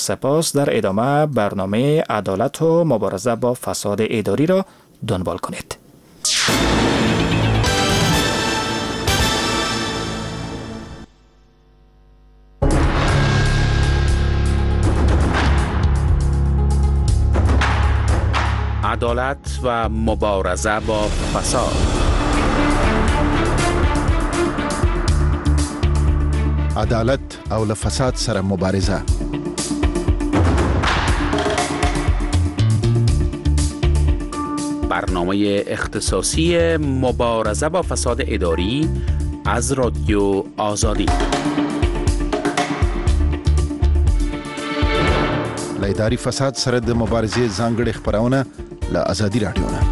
سپاس در ادامه برنامه عدالت و مبارزه با فساد اداری را دنبال کنید. عدالت و مبارزه با فساد. عدالت او له فساد سره مبارزه. برنامه اختصاصی مبارزه با فساد اداری از رادیو آزادی. له اداري فساد سره د مبارزې ځانګړي خبرونه له آزادي رادیو نه.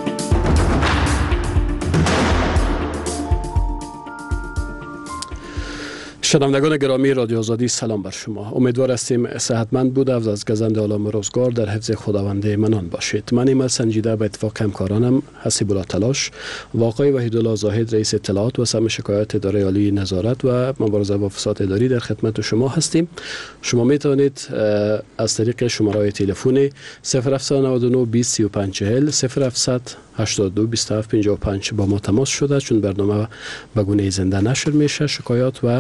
شنوندگان گرامی رادیو آزادی، سلام بر شما. امیدوار هستیم صحتمند بوده و از گزند عالم روزگار در حفظ خداوند منان باشید. من ایمل سنجیده به اتفاق همکارانم حسیب الله تلاش و آقای وحیدالله زاهد رئیس اطلاعات و سم شکایات اداره عالی نظارت و مبارزه با فساد اداری در خدمت شما هستیم. شما می توانید از طریق شماره تلفنی 0799 20 35 40 0700 82 27 55 با ما تماس شده، چون برنامه به گونه زنده نشر میشه. شکایات و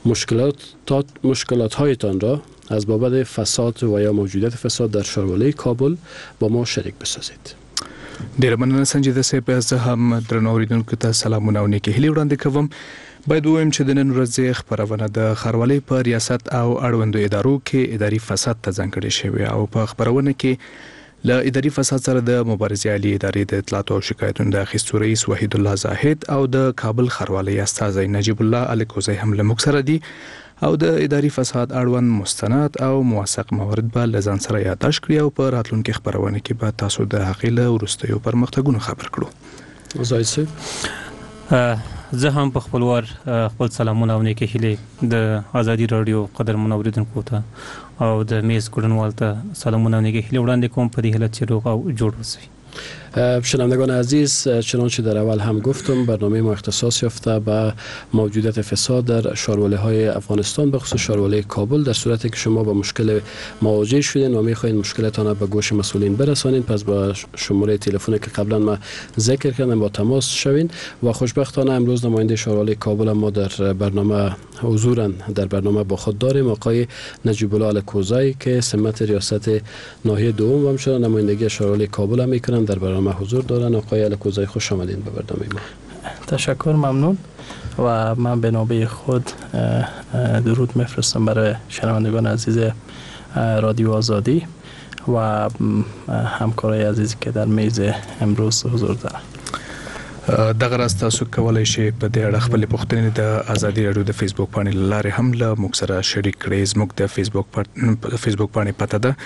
مشکلات هایتان را از بابت فساد و یا موجودیت فساد در ښاروالۍ کابل با ما شریک بسازید. ډیره مننه سنجیده صاحب. زه هم درنو اوریدونکو ته سلامونه او نیکې هیلې وړاندې کوم. باید ووایم چې د نن ورځې خبرونه د ښاروالۍ په ریاست او اړوندو ادارو کې اداري فساد ته ځانګړې شوې او په خبرونه کې له اداري فساد سره د مبارزې عالی ادارې د اطلاعات او شکایتونو د اخیستو رئیس وحید الله زاهد او د کابل ښاروالۍ استازی نجیب الله الکوزی هم له موږ سره دي او د اداري فساد اړوند مستند او موثق موارد به له ځان سره یادداشت کړي او په راتلونکي خبرونه کې به تاسو د هغې له وروستیو پرمختګونو خبر کړو. زاهد صاحب، زه هم په خپلوار خپل سلامونه او نیکې هیلې د آزادي رادیو قدرمن اوریدونکو ته او د میز ګډونوال ته سلامونه او نیکې هیلې وړاندې کوم په دې هیله چې روغ او جوړ اوسئ. شنوندگان عزیز، چنانچه در اول هم گفتم برنامه ما اختصاص یافته به موجودیت فساد در ښاروالۍ‌های افغانستان، به خصوص ښاروالۍ کابل. در صورتی که شما با مشکل مواجه شدین و می‌خواهید مشکلتان را به گوش مسئولین برسانید، پس با شماره تلفنی که قبلا ما ذکر کردم با تماس شوین و خوشبختانه امروز نماینده ښاروالۍ کابل ما در برنامه حضورن در برنامه با خود داریم، آقای نجیب الله الکوزی که سمت ریاست ناحیه دوم و همچنین نمایندگی ښاروالۍ کابل هم میکنن، در برنامه حضور دارن. آقای الکوزی خوش آمدین به برنامه ما. تشکر، ممنون. و من به نوبه خود درود میفرستم برای شنوندگان عزیز رادیو آزادی و همکارای عزیزی که در میز امروز حضور دارن. دغه راز تاسو کولای شئ په دې اړه خپل پوښتنې د آزادي رادیو د فیسبوک باندې لاره هم له موږ سره شریک کړئ. زموږ د فیسبوک باندې پته ده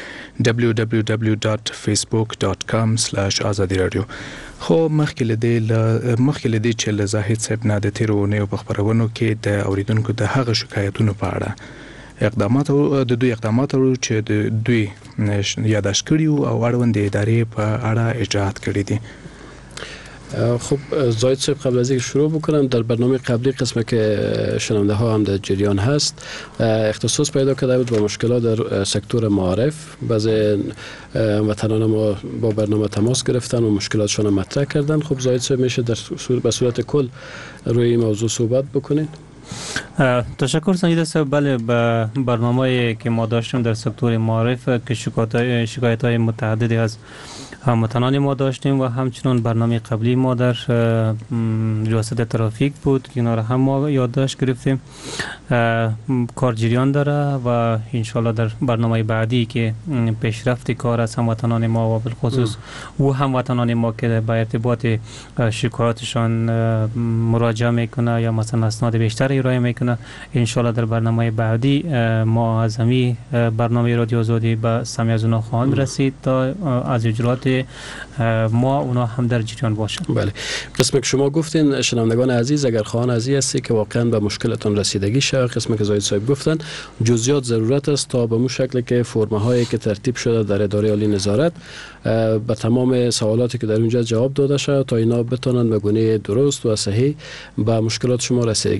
www.facebook.com/azadiradio. خو مخکې له دې چې له زاهد صاحب نه د تیرو اونیو په خبرونو کې د اوریدونکو د هغه شکایتونو په اړه د دوی اقدامات چې د دوی یادداشت کړي او اړوند ادارې په اړه اجراات کړي دي. خب زاهد صاحب، قبل از اینکه شروع بکنم، در برنامه قبلی قسمه که شنونده ها هم در جریان هست اختصاص پیدا کرده بود با مشکلات در سکتور معارف. بعضی وطنان ما با برنامه تماس گرفتن و مشکلاتشون رو مطرح کردن. خب زاهد صاحب، میشه به صورت کل روی این موضوع صحبت بکنین؟ تشکر سنجیده صاحب. بله، به برنامه‌ای که ما داشتیم در سکتور معارف که شکایت‌های متعددی از هموطنان ما داشتیم و همچنین برنامه قبلی ما در ریاست ترافیک بود که اینا را هم ما یادداشت گرفتیم. کار جریان داره و انشالله در برنامه بعدی که پیشرفت کار از هموطنان ما و بالخصوص و هموطنان ما که با ارتباط شکایاتشان مراجعه میکنه یا مثلا اسناد بیشتر ارائه میکنه، انشالله در برنامه بعدی ما از همین برنامه رادیو آزادی به سمی از اونا خواهیم رسید تا از اجرات ما اونا هم در جریان باشن. بله، قسمی که شما گفتین شنوندگان عزیز، اگر خواهان عزیز هستی که واقعا به مشکلتون رسیدگی شه، قسمی که زاهد صاحب گفتن جزئیات ضرورت است تا به اون شکلی که فرم هایی که ترتیب شده در اداره عالی نظارت به تمام سوالاتی که در اونجا جواب داده شود تا اینا بتونن به گونه درست و صحیح به مشکلات شما رسیدگی شود.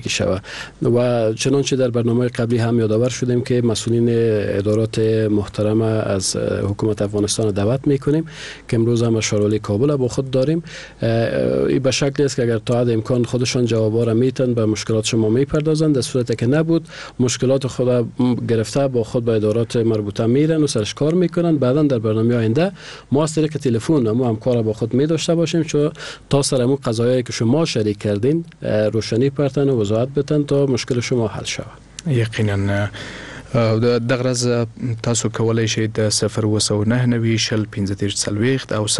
و چنانچه در برنامه قبلی هم یادآور شدیم که مسئولین ادارات محترم از حکومت افغانستان دعوت میکنیم که امروز هم شورای کابل با خود داریم. این به شکلی است که اگر تا حد امکان خودشان جوابا را میتن به مشکلات شما میپردازند، در صورتی که نبود مشکلات خود گرفته با خود به ادارات مربوطه میرن و سرش کار میکنن. بعدا در برنامه آینده ما از طریق تلفن ما هم کار با خود می داشته باشیم چون تا سر امون قضایایی که شما شریک کردین روشنی پرتن و وضاحت بتن تا مشکل شما حل شود. یقینا دغه راز تاسو کولای شئ د 029 شل 15 او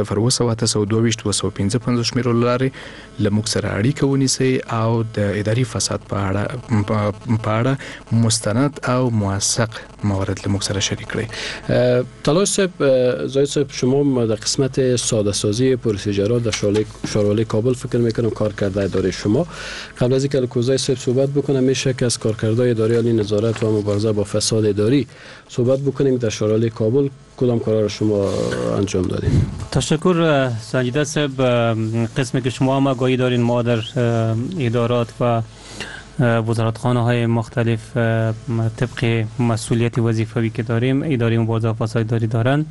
02822 شمیرو لاري لموږ سره اړیکه ونیسئ او د اداري فساد په اړه مستند او موثق موارد لموږ سره شریک کړئ. طلایش صاحب، زاید صاحب، شما در قسمت ساده سازی پروسیجرات در شورای کابل فکر میکنم کار کرده اداره شما. قبل از اینکه الکوزای صاحب صحبت بکنم میشه که از کارکردهای اداره عالی نظارت و مبارزه با فساد اداری صحبت بکنیم. در شورای کابل کدام کارا رو شما انجام دادین؟ تشکر سنجیده صاحب. قسمی که شما هم آگاهی دارین ما در ادارات و وزارتخانه های مختلف طبق مسئولیت وظیفوی که داریم اداره مبارزه با فساد اداری دارن.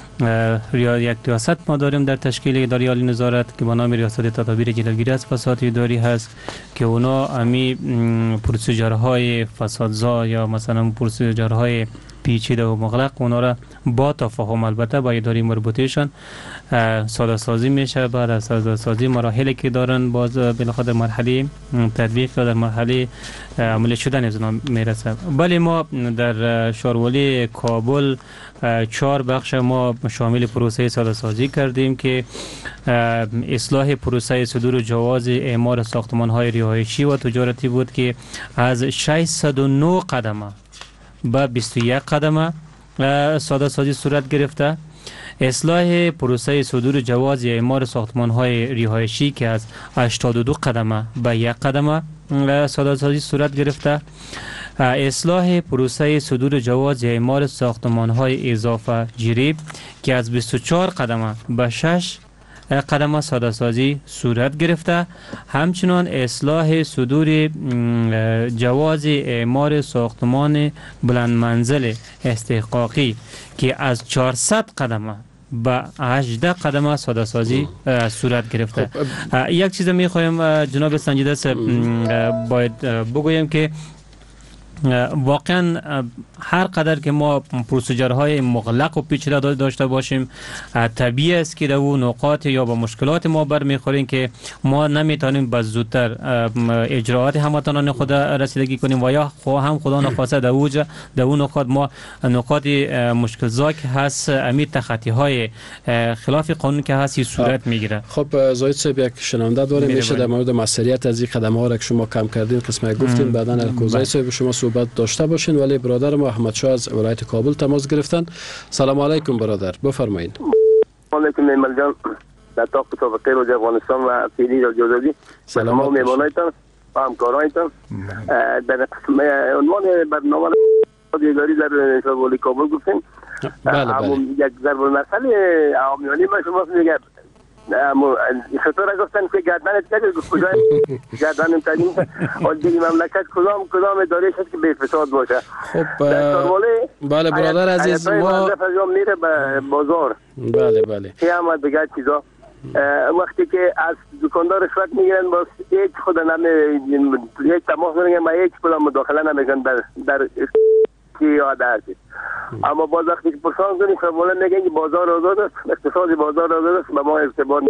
یک ریاست ما داریم در تشکیل اداره عالی نظارت که به نام ریاست تدابیر جلوگیری از فساد اداری هست که اونا امی پروسیجرهای فسادزا یا مثلا پروسیجرهای پیچیده و مغلق اونا را با تفاهم البته با اداره مربوطهشان ساده سازی میشه. بعد از ساده سازی مراحلی که دارن باز بالاخره در مرحله تطبیق یا در مرحله عملی شدن از اونا میرسه. بله، ما در شورای کابل 4 بخش ما شامل پروسه ساده سازی کردیم که اصلاح پروسه صدور جواز اعمار ساختمان های رهایشی و تجارتی بود که از 609 قدمه به 21 قدمه ساده سازی صورت گرفته. اصلاح پروسه صدور جواز اعمار ساختمان های رهایشی که از 82 قدمه به 1 قدمه ساده سازی صورت گرفته. اصلاح پروسه صدور جواز اعمار ساختمان های اضافه جریب که از 24 قدمه به 6 قدم ساده سازی صورت گرفته. همچنان اصلاح صدور جواز اعمار ساختمان بلند منزل استحقاقی که از 400 قدم به 18 قدم ساده سازی صورت گرفته. یک چیز میخوایم جناب سنجیده صاحب باید بگویم که واقعا هر قدر که ما پروسیجرهای مغلق و پیچیده داشته باشیم طبیعی است که در اون نقاط یا با مشکلات ما برمیخوریم که ما نمیتونیم به زودتر اجراعات هموطنان خود رسیدگی کنیم و یا هم خدا نخواسته در اون نقاط ما نقاط مشکل زا که هست امید تخطی های خلاف قانون که هست صورت میگیره. خب زاید صاحب، یک شنونده داریم میشه در مورد مسئولیت از این قدم ها را که شما کم کردین قسمت گفتین بعداً الکوزای صاحب شما صحبت داشته باشین. ولی برادر ما احمد شاه از ولایت کابل تماس گرفتن. سلام علیکم برادر، بفرمایید. علیکم میمل جان، در تاق طبقه روز افغانستان و پیلی را جزادی سلام و میمانایتان و همکارایتان. در عنوان برنامه اداری در شورای کابل گفتیم. یک ضرب المثل عامیانه ما شما میگه خطور گفتن که گردنت کجا گفت کجا گردنم تدیم و دیگه مملکت کدام اداره شد که به فساد باشه. خب بله برادر عزیز، ما میره به بازار بله قیامت بگه چیزا وقتی که از دکاندار رشوت میگیرن باز هیچ خود هیچ تماس نمیگن و هیچ کدام مداخله نمیگن در کی یاد هستی. اما باز وقتی که پرسان کنی شمالا میگن که بازار آزاد است، اقتصاد بازار آزاد است، به ما ارتباط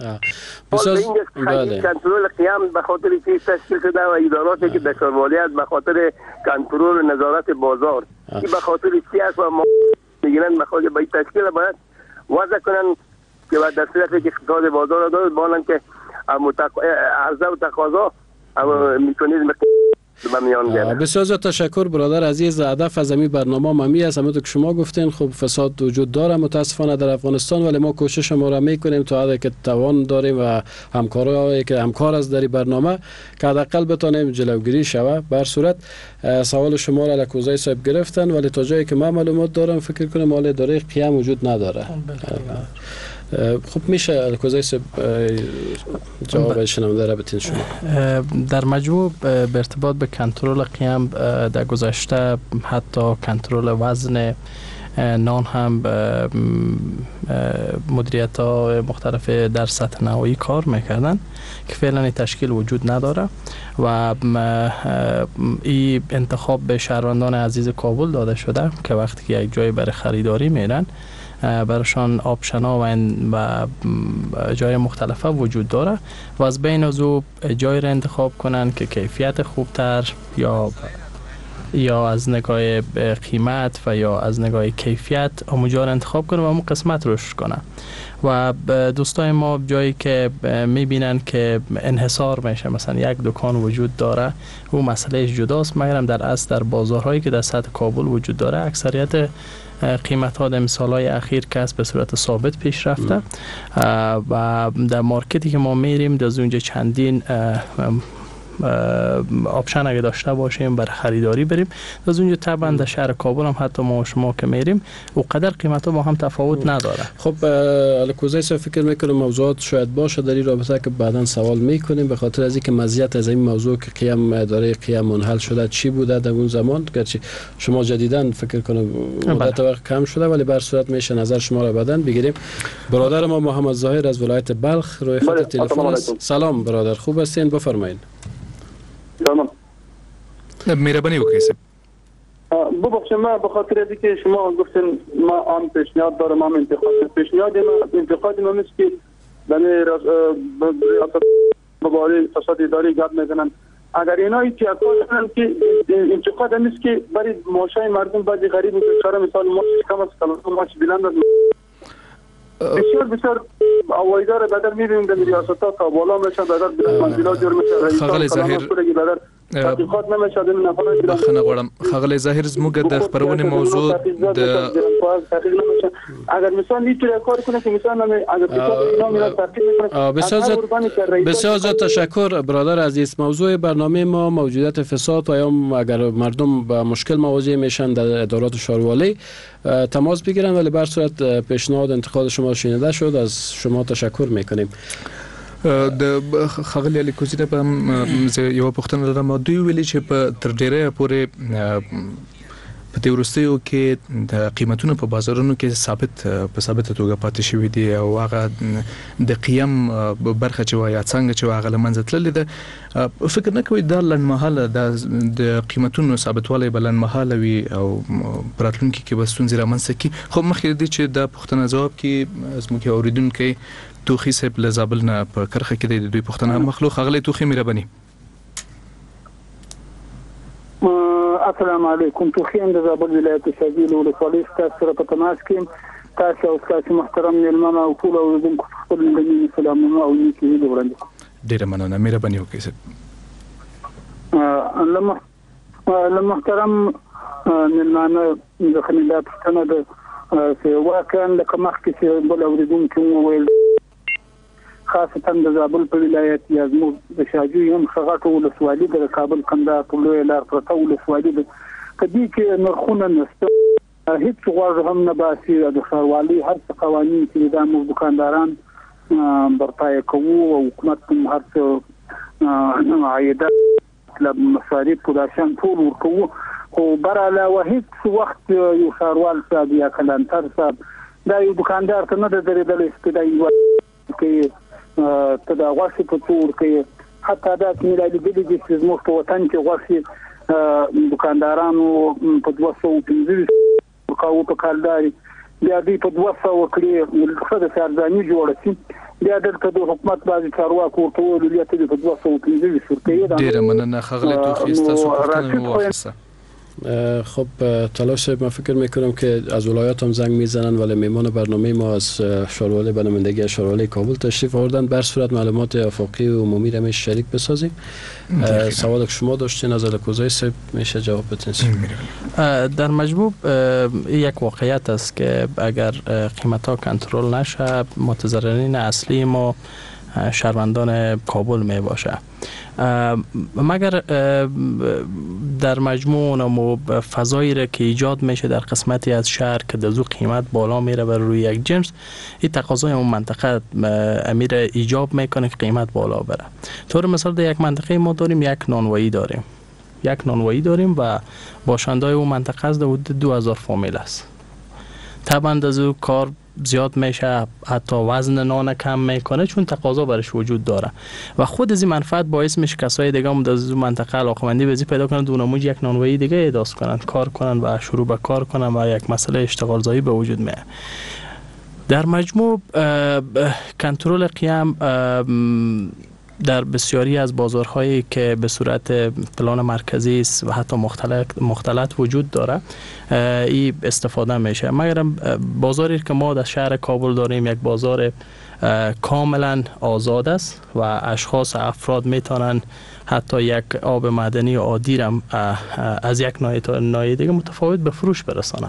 بله. کنترل قیام به خاطر چیز تشکیل شده و اداراتی که در شورالی است به خاطر کنترل و نظارت بازار که به خاطر چی است و ما میگن به خاطر باید تشکیل باید وضع کنن که در صورتی که اقتصاد بازار آزاد بانن که عرضه و تقاضا میکنید بسیار تشکر برادر عزیز. هدف از این برنامه ممی است همونطور که شما گفتین. خب فساد وجود داره متاسفانه در افغانستان، ولی ما کوشش ما را میکنیم تا حدی که توان داریم و همکارایی که همکار از در برنامه که حداقل بتونیم جلوگیری شود. به هر صورت سوال شما را لکوزای صاحب گرفتن، ولی تا جایی که من معلومات دارم فکر کنم مال اداره قیام وجود نداره. خب میشه الکوزای صاحب جواب شنونده را بتین شما. در مجموع به ارتباط به کنترل قیم در گذشته حتی کنترل وزن نان هم مدیریت ها مختلف در سطح نهایی کار میکردن که فعلا تشکیل وجود نداره و این انتخاب به شهروندان عزیز کابل داده شده که وقتی که یک جای برای خریداری میرن براشان آپشن‌ها و جای مختلفه وجود داره و از بین از او جای را انتخاب کنن که کیفیت خوبتر یا از نگاه قیمت و یا از نگاه کیفیت اونجا را انتخاب کنن و اون قسمت روش کنن و دوستای ما جایی که میبینن که انحصار میشه مثلا یک دکان وجود داره او مسئله جداست مگرم در اصل در بازارهایی که در سطح کابل وجود داره اکثریت قیمت ها در مثالهای اخیر که به صورت ثابت پیش رفته و در مارکتی که ما میریم در اونجا چندین آپشن اگه داشته باشیم برای خریداری بریم از اونجا طبعا در شهر کابل هم حتی ما و شما که میریم او قدر قیمت ها با هم تفاوت نداره. خب الکوزای صاحب فکر میکنم موضوعات شاید باشه در این رابطه که بعدا سوال میکنیم به خاطر از اینکه مزیت از این موضوع که قیم داره قیم منحل شده چی بوده در اون زمان گرچه شما جدیداً فکر کنم مدت وقت کم شده ولی بر صورت میشه نظر شما را بعداً بگیریم. برادر ما محمد ظاهر از ولایت بلخ روی خط تلفن است. سلام برادر خوب هستین بفرمایید. سلام. مهربانی وکړئ. ببخشید ما به خاطر از اینکه شما گفتین ما آن پیشنهاد دارم ما انتقاد ما نیست که برای ریاست مبارزه فساد اداری گپ میزنن اگر اینا هیچ کار کنن که انتقاد نیست که برای معاشای مردم بعضی غریب و بیچاره مثال ما کم از کم ما بلند بسیار اوایدار بدل می‌بینیم در ریاست‌ها تا بالا میشن بدل منزلات جور میشه خغل ظاهر تحقیقات نمیشه د نفرات بخنه غواړم خغل ظاهر زموږ د خبرونه موضوع د اگر مثلا اینطور کار کنه که مثلا اگر اینا میره تحقیق بسیار زیاد تشکر برادر عزیز. موضوع برنامه ما موجودیت فساد و یا اگر مردم با مشکل مواجه میشن در ادارات شاروالی تماس بگیرن ولی بر صورت پیشنهاد انتقاد شما شنیده شد از شما تشکر میکنیم. د خغلی الکوزی نه په یو پښتنه لرم دوی ویلي چې په تر ډیره پورې په دې وروستیو کې د قیمتونو په بازارونو کې ثابت توګه پاتې شوي دي او هغه د قیم برخه چې وایي څنګه چې هغه لمنځه تللې ده فکر نه کوي دا لنډمهاله د قیمتونو ثابتوالی به لنډمهاله وي او په راتلونکي کې به ستونزې رامنځته کړي خو مخکې د دې چې دا پوښتنه ځواب کړي زموږ اوریدونکي توخی صاحب له زابل نه په کرخه کې د دوی پښتنه مخلوق غلې توخی مهرباني. السلام علیکم. توخی د زابل ولایت شاذیل ولسوالۍ سره په تماس کې تاسو او تاسو محترم مېلمانه او ټول اوریدونکو خپل لمنې سلامونه او نیکي دې وړاندې. ډیره مننه مهرباني وکړئ. محترم مېلمانه د خندا پښتنه د واقعا لکه مخکې چې بل اوریدونکو وویل خاصه د زابل په ولایت یا زموږ د شاجوی هم خغټو ولسوالۍ د کابل کنده په لوی لار پرته ولسوالۍ د کدي کې نرخونه نشته هیڅ غواړ هم نه باسي د ښاروالۍ هر څه قوانين چې د موږ دکانداران برپای کوو او حکومت هم هر څه عایده مطلب مصارف پوداشان ټول ورکوو خو بر علاوه هیڅ وخت یو ښاروال صاحب یا کلانتر صاحب دا یو دکاندار ته نه درېدل استدای کې ته دا غوښه په تور کې حتی دا چې ملي دلی چې زموږ په وطن کې غوښه دکاندارانو په 250 کاو په کالداري بیا دې په 200 کړي ولخه د سرځاني جوړ شي بیا دلته د حکومت بعضی چارواکو ټول لیته په 250 شورتي ډیره مننه خغله توخی تاسو پښتنه واخصه. خب تلاش ما فکر میکنم که از ولایات هم زنگ میزنن ولی میمان برنامه ما از شاروالی به نمایندگی شاروالی کابل تشریف آوردن بر صورت معلومات افاقی و عمومی را میشه شریک بسازیم. سوالی که شما داشتین از الکوزای صاحب میشه جواب بدین. در مجموع یک واقعیت است که اگر قیمت ها کنترل نشه متضررین اصلی ما شهروندان کابل می باشه. مگر در مجموع نمو فضایی را که ایجاد میشه در قسمتی از شهر که دزو قیمت بالا میره بر روی یک جنس، این تقاضای اون منطقه امیر ایجاب میکنه که قیمت بالا بره. طور مثال در یک منطقه ما داریم یک نانوایی داریم و باشندای اون منطقه از حدود 2000 فامیل است. طبعا دزو کار زیاد میشه، حتی وزن نان کم میکنه چون تقاضا برش وجود داره و خود از این منفعت باعث میشه کسای دیگه هم در منطقه علاقمندی بزی پیدا کنن دونموج یک نانوایی دیگه اداس کنن، کار کنن و شروع به کار کنن و یک مسئله اشتغال زایی به وجود میاد. در مجموع کنترل قیام در بسیاری از بازارهایی که به صورت پلان مرکزی است و حتی مختلط وجود داره این استفاده میشه. مگر بازاری که ما در شهر کابل داریم یک بازار کاملا آزاد است و افراد میتونن حتی یک آب معدنی عادی را از یک ناحیه تا ناحیه دیگه متفاوت به فروش برسانن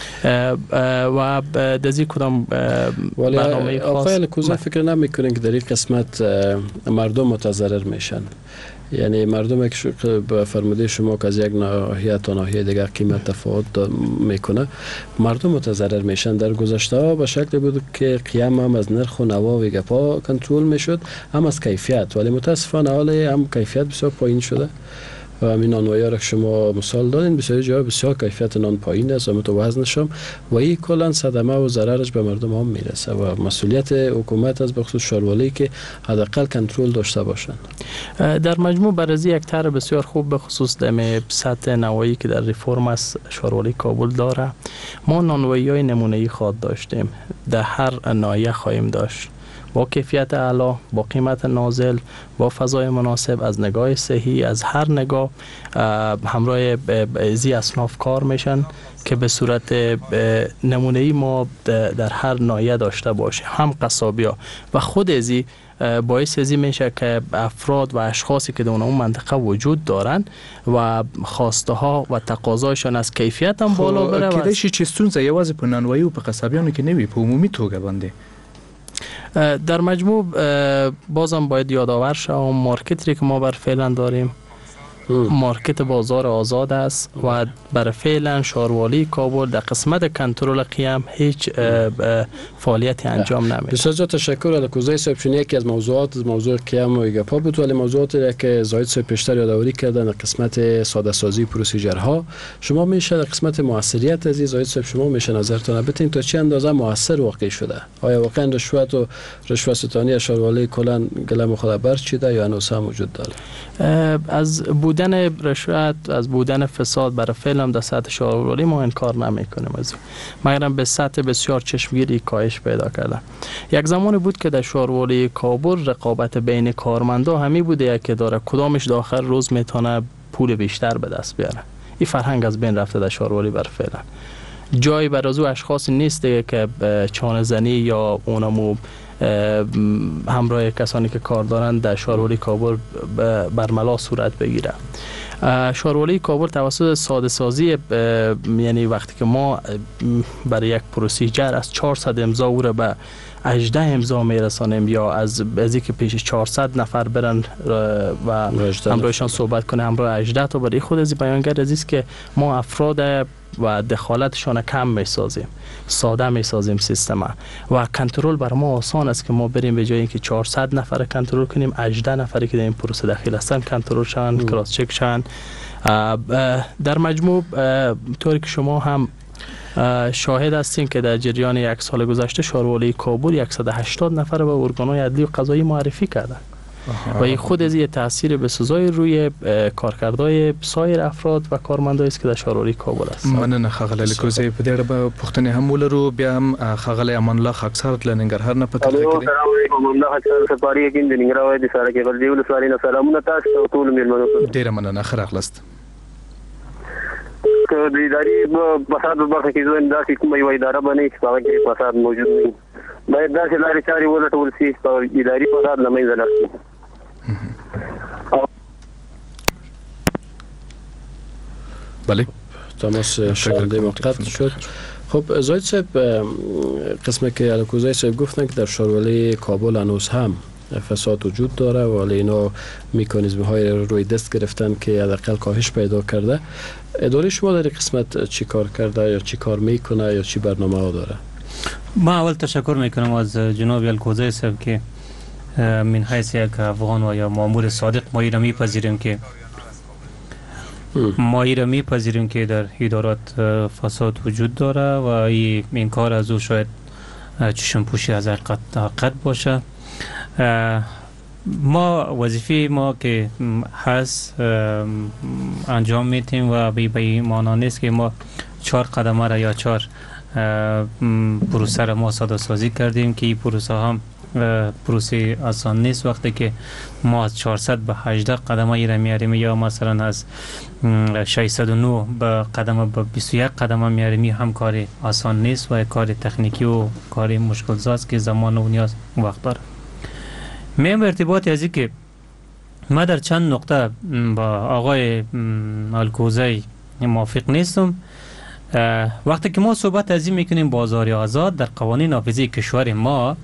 و دزی کدام برنامه خاص. آقای الکوزی فکر نمیکنین که در این قسمت مردم متضرر میشن؟ یعنی مردم که به فرموده شما که از یک ناحیه تا ناحیه دیگر قیمت تفاوت میکنه، مردم متضرر میشن. در گذشته ها به شکل بود که قیام هم از نرخ و نوا و گپا کنترل میشد، هم از کیفیت، ولی متاسفانه حال هم کیفیت بسیار پایین شده و همین نانوایی را که شما مثال دادین بسیاری جای بسیار کیفیت نان پایین است و متوازنش هم و این کلا صدمه و ضررش به مردم هم میرسه و مسئولیت حکومت از بخصوص شاروالی که حداقل کنترل داشته باشن. در مجموع بررسی یک طرح بسیار خوب به خصوص دم سطح نوایی که در ریفرم از شاروالی کابل داره. ما نانوایی های نمونه‌ای خواد داشتیم، در هر ناحیه خواهیم داشت با کیفیت اعلی، با قیمت نازل، با فضای مناسب، از نگاه صحی، از هر نگاه همراه ازی اصناف کار میشن که به صورت نمونه‌ای ما در هر ناحیه داشته باشیم، هم قصابیا و خود ازی باعث ازی میشه که افراد و اشخاصی که در اون منطقه وجود دارن و خواسته ها و تقاضایشان از کیفیت هم بالا بره. کدیش چه ستونزه یوازې په نانوایی او په قصابیانو کې نه وي، په عمومي توګه باندې در مجموع بازم باید یادآور شوم مارکتی که ما بر فعلا داریم مارکت بازار آزاد است و بر فعلا شاروالی کابل در قسمت کنترل قیام هیچ فعالیتی انجام نمیده. بسیار تشکر الکوزی صاحب. چون یکی از موضوع قیام و گپا بود، ولی موضوعاتی که زاید صاحب پیشتر یادآوری کردن در قسمت ساده سازی پروسیجرها، شما میشه در قسمت موثریت از زاید صاحب شما میشه نظرتون بتین تا چه اندازه موثر واقع شده؟ آیا واقعا رشوت و رشوه ستانی شاروالی کلا گله خود برچیده یا هنوز هم وجود داره؟ از بودن رشوت، از بودن فساد برای فعلا در سطح شاروالی ما انکار نمیکنیم، مگر به سطح بسیار چشمگیری کاهش پیدا کرده. یک زمانی بود که در شاروالی کابل رقابت بین کارمندا همی بوده که داره کدامش داخل روز میتونه پول بیشتر به دست بیاره. این فرهنگ از بین رفته در شاروالی بر فعلا. جایی برای او اشخاص نیست که چانه زنی یا اونمو همراه کسانی که کار دارند در شاروالی کابل برملا صورت بگیره. شاروالی کابل توسط ساده سازی، یعنی وقتی که ما برای یک پروسیجر از 400 امضا او را به 18 امضا میرسانیم یا از اینکه پیش 400 نفر برن و همراهشان صحبت کنه همراه 18 تا برای خود از بیانگر عزیز که ما افراد و دخالتشان کم میسازیم، ساده میسازیم سیستم و کنترل بر ما آسان است که ما بریم به جای اینکه 400 نفر کنترل کنیم 18 نفری که در این پروسه داخل هستن کنترل شون، کراس چک شون. در مجموع طوری که شما هم شاهد هستین که در جریان یک سال گذشته شاروالی کابل 180 نفر به ارگان‌های عدلی و قضایی معرفی کردن و این خود از یه تاثیر بسزای روی کارکردهای سایر افراد و کارمندایی است که در شاروالی کابل است. مننه ښاغلی الکوزی. په دې اړه به پوښتنې هم ولرو. بیا هم ښاغلی امان الله خاکسار له ننګرهار نه په تلفون کې دی. السلام علیکم. امان الله خاکسار سپاری یقین د ننګرهار د ساره کې ولدي ولسوالۍ نه سلامونه تاسو ته ټول میلمنو. ډیره مننه، ښه راغلاست. که د اداري فساد په برخه کې زه داسې کومه یوه اداره به نه وي چې په هغه کې فساد موجود نه وي. باید داسې لارې چارې ولټول شي چې اداري فساد له منځه لاړ شي. بله تماس شنونده ما قطع شد. خب زاید صاحب، قسمی که الکوزی صاحب گفتن که در شاروالی کابل هنوز هم فساد وجود داره ولی اینا مکانیزم های روی دست گرفتن که حداقل کاهش پیدا کرده. اداره شما در قسمت چی کار کرده یا چی کار میکنه یا چی برنامه ها داره؟ ما اول تشکر میکنم از جناب الکوزی صاحب که من حیث یک افغان و یا مامور صادق ما ایرا میپذیریم که در ادارات فساد وجود داره و این کار از او شاید چشم پوشی از حقیقت باشه. ما وظیفه ما که هست انجام میتیم و به معنی نیست که ما 4 قدمه را یا 4 پروسه را ما ساده سازی کردیم که این پروسه هم پروسه آسان نیست. وقتی که ما از 400 به 18 قدمه ای را میاریم یا مثلا از 609 به قدم به 21 قدم میاریم، هم کار آسان نیست و کار تکنیکی و کار مشکل ساز که زمان و نیاز وقت داره. من به ارتباط از که ما در چند نقطه با آقای الکوزی موافق نیستم. وقتی که ما صحبت از این میکنیم بازار آزاد، در قوانین نافذه کشور ما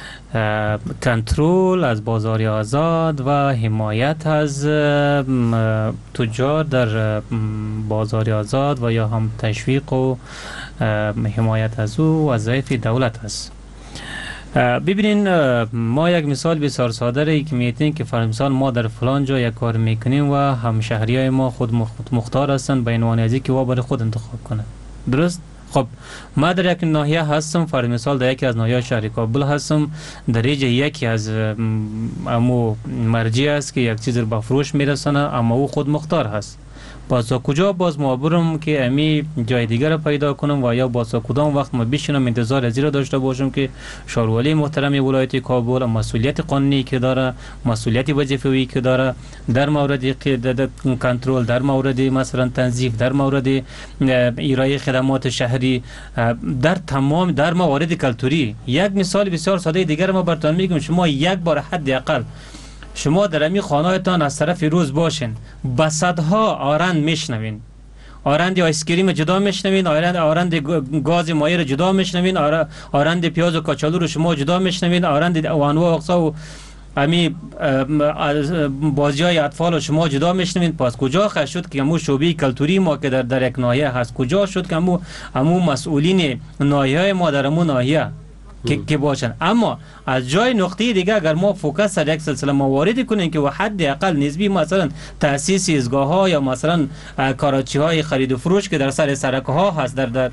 کنترل از بازار آزاد و حمایت از تجار در بازار آزاد و یا هم تشویق و حمایت از او وظایف دولت است. ببینین ما یک مثال بسیار ساده ای که میتونیم که فرض مثال ما در فلان جا یک کار میکنیم و همشهریای ما خود مختار هستن به عنوان ازی که برای خود انتخاب کنه. درست؟ خب ما در یک ناحیه هستم، فرض مثال در یکی از ناحیه شهر کابل هستم، در یکی از امو مرجع است که یک چیز رو به فروش میرسانه اما او خود مختار هست. باز کجا باز ما برم که امی جای دیگر رو پیدا کنم و یا باز کدام وقت ما بشینم انتظار از این داشته باشم که شاروالی محترم ولایت کابل مسئولیت قانونی که داره، مسئولیت وظیفه‌ای که داره در مورد کنترل، در مورد مثلا تنظیف، در مورد ارائه خدمات شهری، در تمام در موارد کلتوری. یک مثال بسیار ساده دیگر ما براتون میگم. شما یک بار حداقل شما در امی خانه‌تان از طرف روز باشین، به صدها آرند میشنوین، آرند آیسکریم جدا میشنوین، آرند گاز مایع رو جدا میشنوین، آرند پیاز و کاچالو رو شما جدا میشنوین، آرند انواع اقسام و امی بازیای اطفال رو شما جدا میشنوین. پس کجا خواهد شد که امو شعبه کلتوری ما که در یک ناحیه هست، کجا شد که امو مسئولین ناحیه ما در امو ناحیه که باشن؟ اما از جای نقطه دیگه اگر ما فوکس در یک سلسله مواردی کنیم که حد اقل نسبی مثلا تاسیس ایستگاه ها یا مثلا کاراچی های خرید و فروش که در سر سرک ها هست،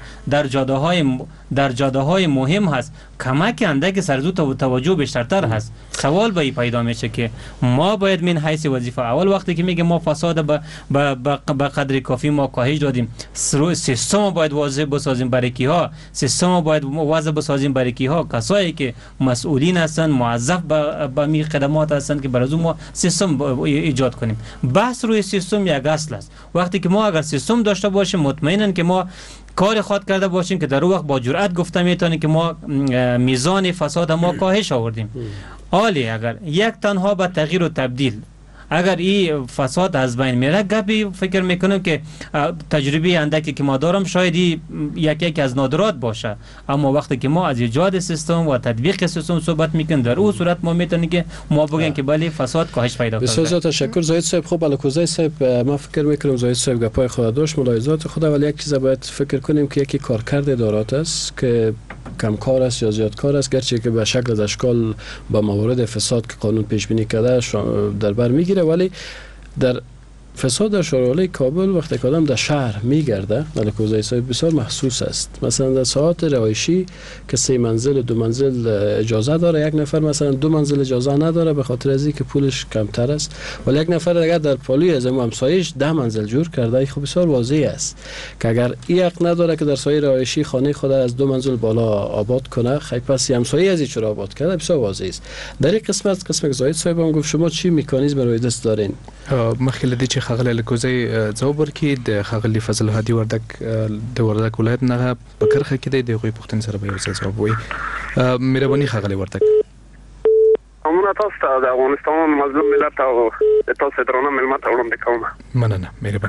در جاده های مهم هست، کمک اندک سرزو و توجه بیشتر هست. سوال به پیدا میشه که ما باید من حیث وظیفه اول وقتی که میگه ما فساد به قدر کافی ما کاهش دادیم، سیستم باید واضح بسازیم برای کیها، سیستم باید واضح بسازیم برای کیها، کسایی که مسئولین هستن، موظف به می خدمات هستن که برای ما سیستم ایجاد کنیم. بحث روی سیستم یک اصل است. وقتی که ما اگر سیستم داشته باشیم مطمئنن که ما کار خود کرده باشیم که در وقت با جرأت گفته میتونیم که ما میزان فساد ما کاهش آوردیم. حالی اگر یک تنها به تغییر و تبدیل اگر این فساد از بین میره، گپی فکر میکنم که تجربه اندکی که ما دارم شاید یک از نادرات باشه، اما وقتی که ما از ایجاد سیستم و تطبیق سیستم صحبت میکنیم در اون صورت ما میتونیم که ما بگیم که بله فساد کاهش پیدا کرده. بسیار تشکر زاهد صاحب. خب الکوزی صاحب ما فکر میکنم زاهد صاحب گپای خود داشت، ملاحظات خود، ولی یک چیز باید فکر کنیم که یکی کارکرد ادارات است که کم کار است یا زیاد کار است، گرچه که به شکل از اشکال با موارد فساد که قانون پیش بینی کرده در بر میگیره، ولی در فساد در شاروالی کابل وقتی که آدم در شهر میگرده الکوزی صاحب بسیار محسوس است. مثلا در ساعات رهایشی که 3 منزل 2 منزل اجازه داره، یک نفر مثلا 2 منزل اجازه نداره به خاطر از اینکه پولش کمتر است، ولی یک نفر اگر در پالوی از همسایه‌اش 10 منزل جور کرده، خب بسیار واضح است که اگر این حق نداره که در سایه رهایشی خانه خود از 2 منزل بالا آباد کنه، خب پس همسایه از این چرا آباد کرده؟ بسیار واضح است. در این قسمت زاهد صاحب هم گفت شما چی مکانیزم روی دست دارین؟ مخکې دی چې خغل الکوزی ځواب ورکړي د خغلی فضل هادي وردک د وردک ولایت نه په کرخه کې د غوی پښتون سره به یو څه ځواب وي. مهرباني خغلی وردک. امونه تاسو ته د افغانستان مظلوم ملت او تاسو درنه ملت وړاندې کوم. مننه مهرباني.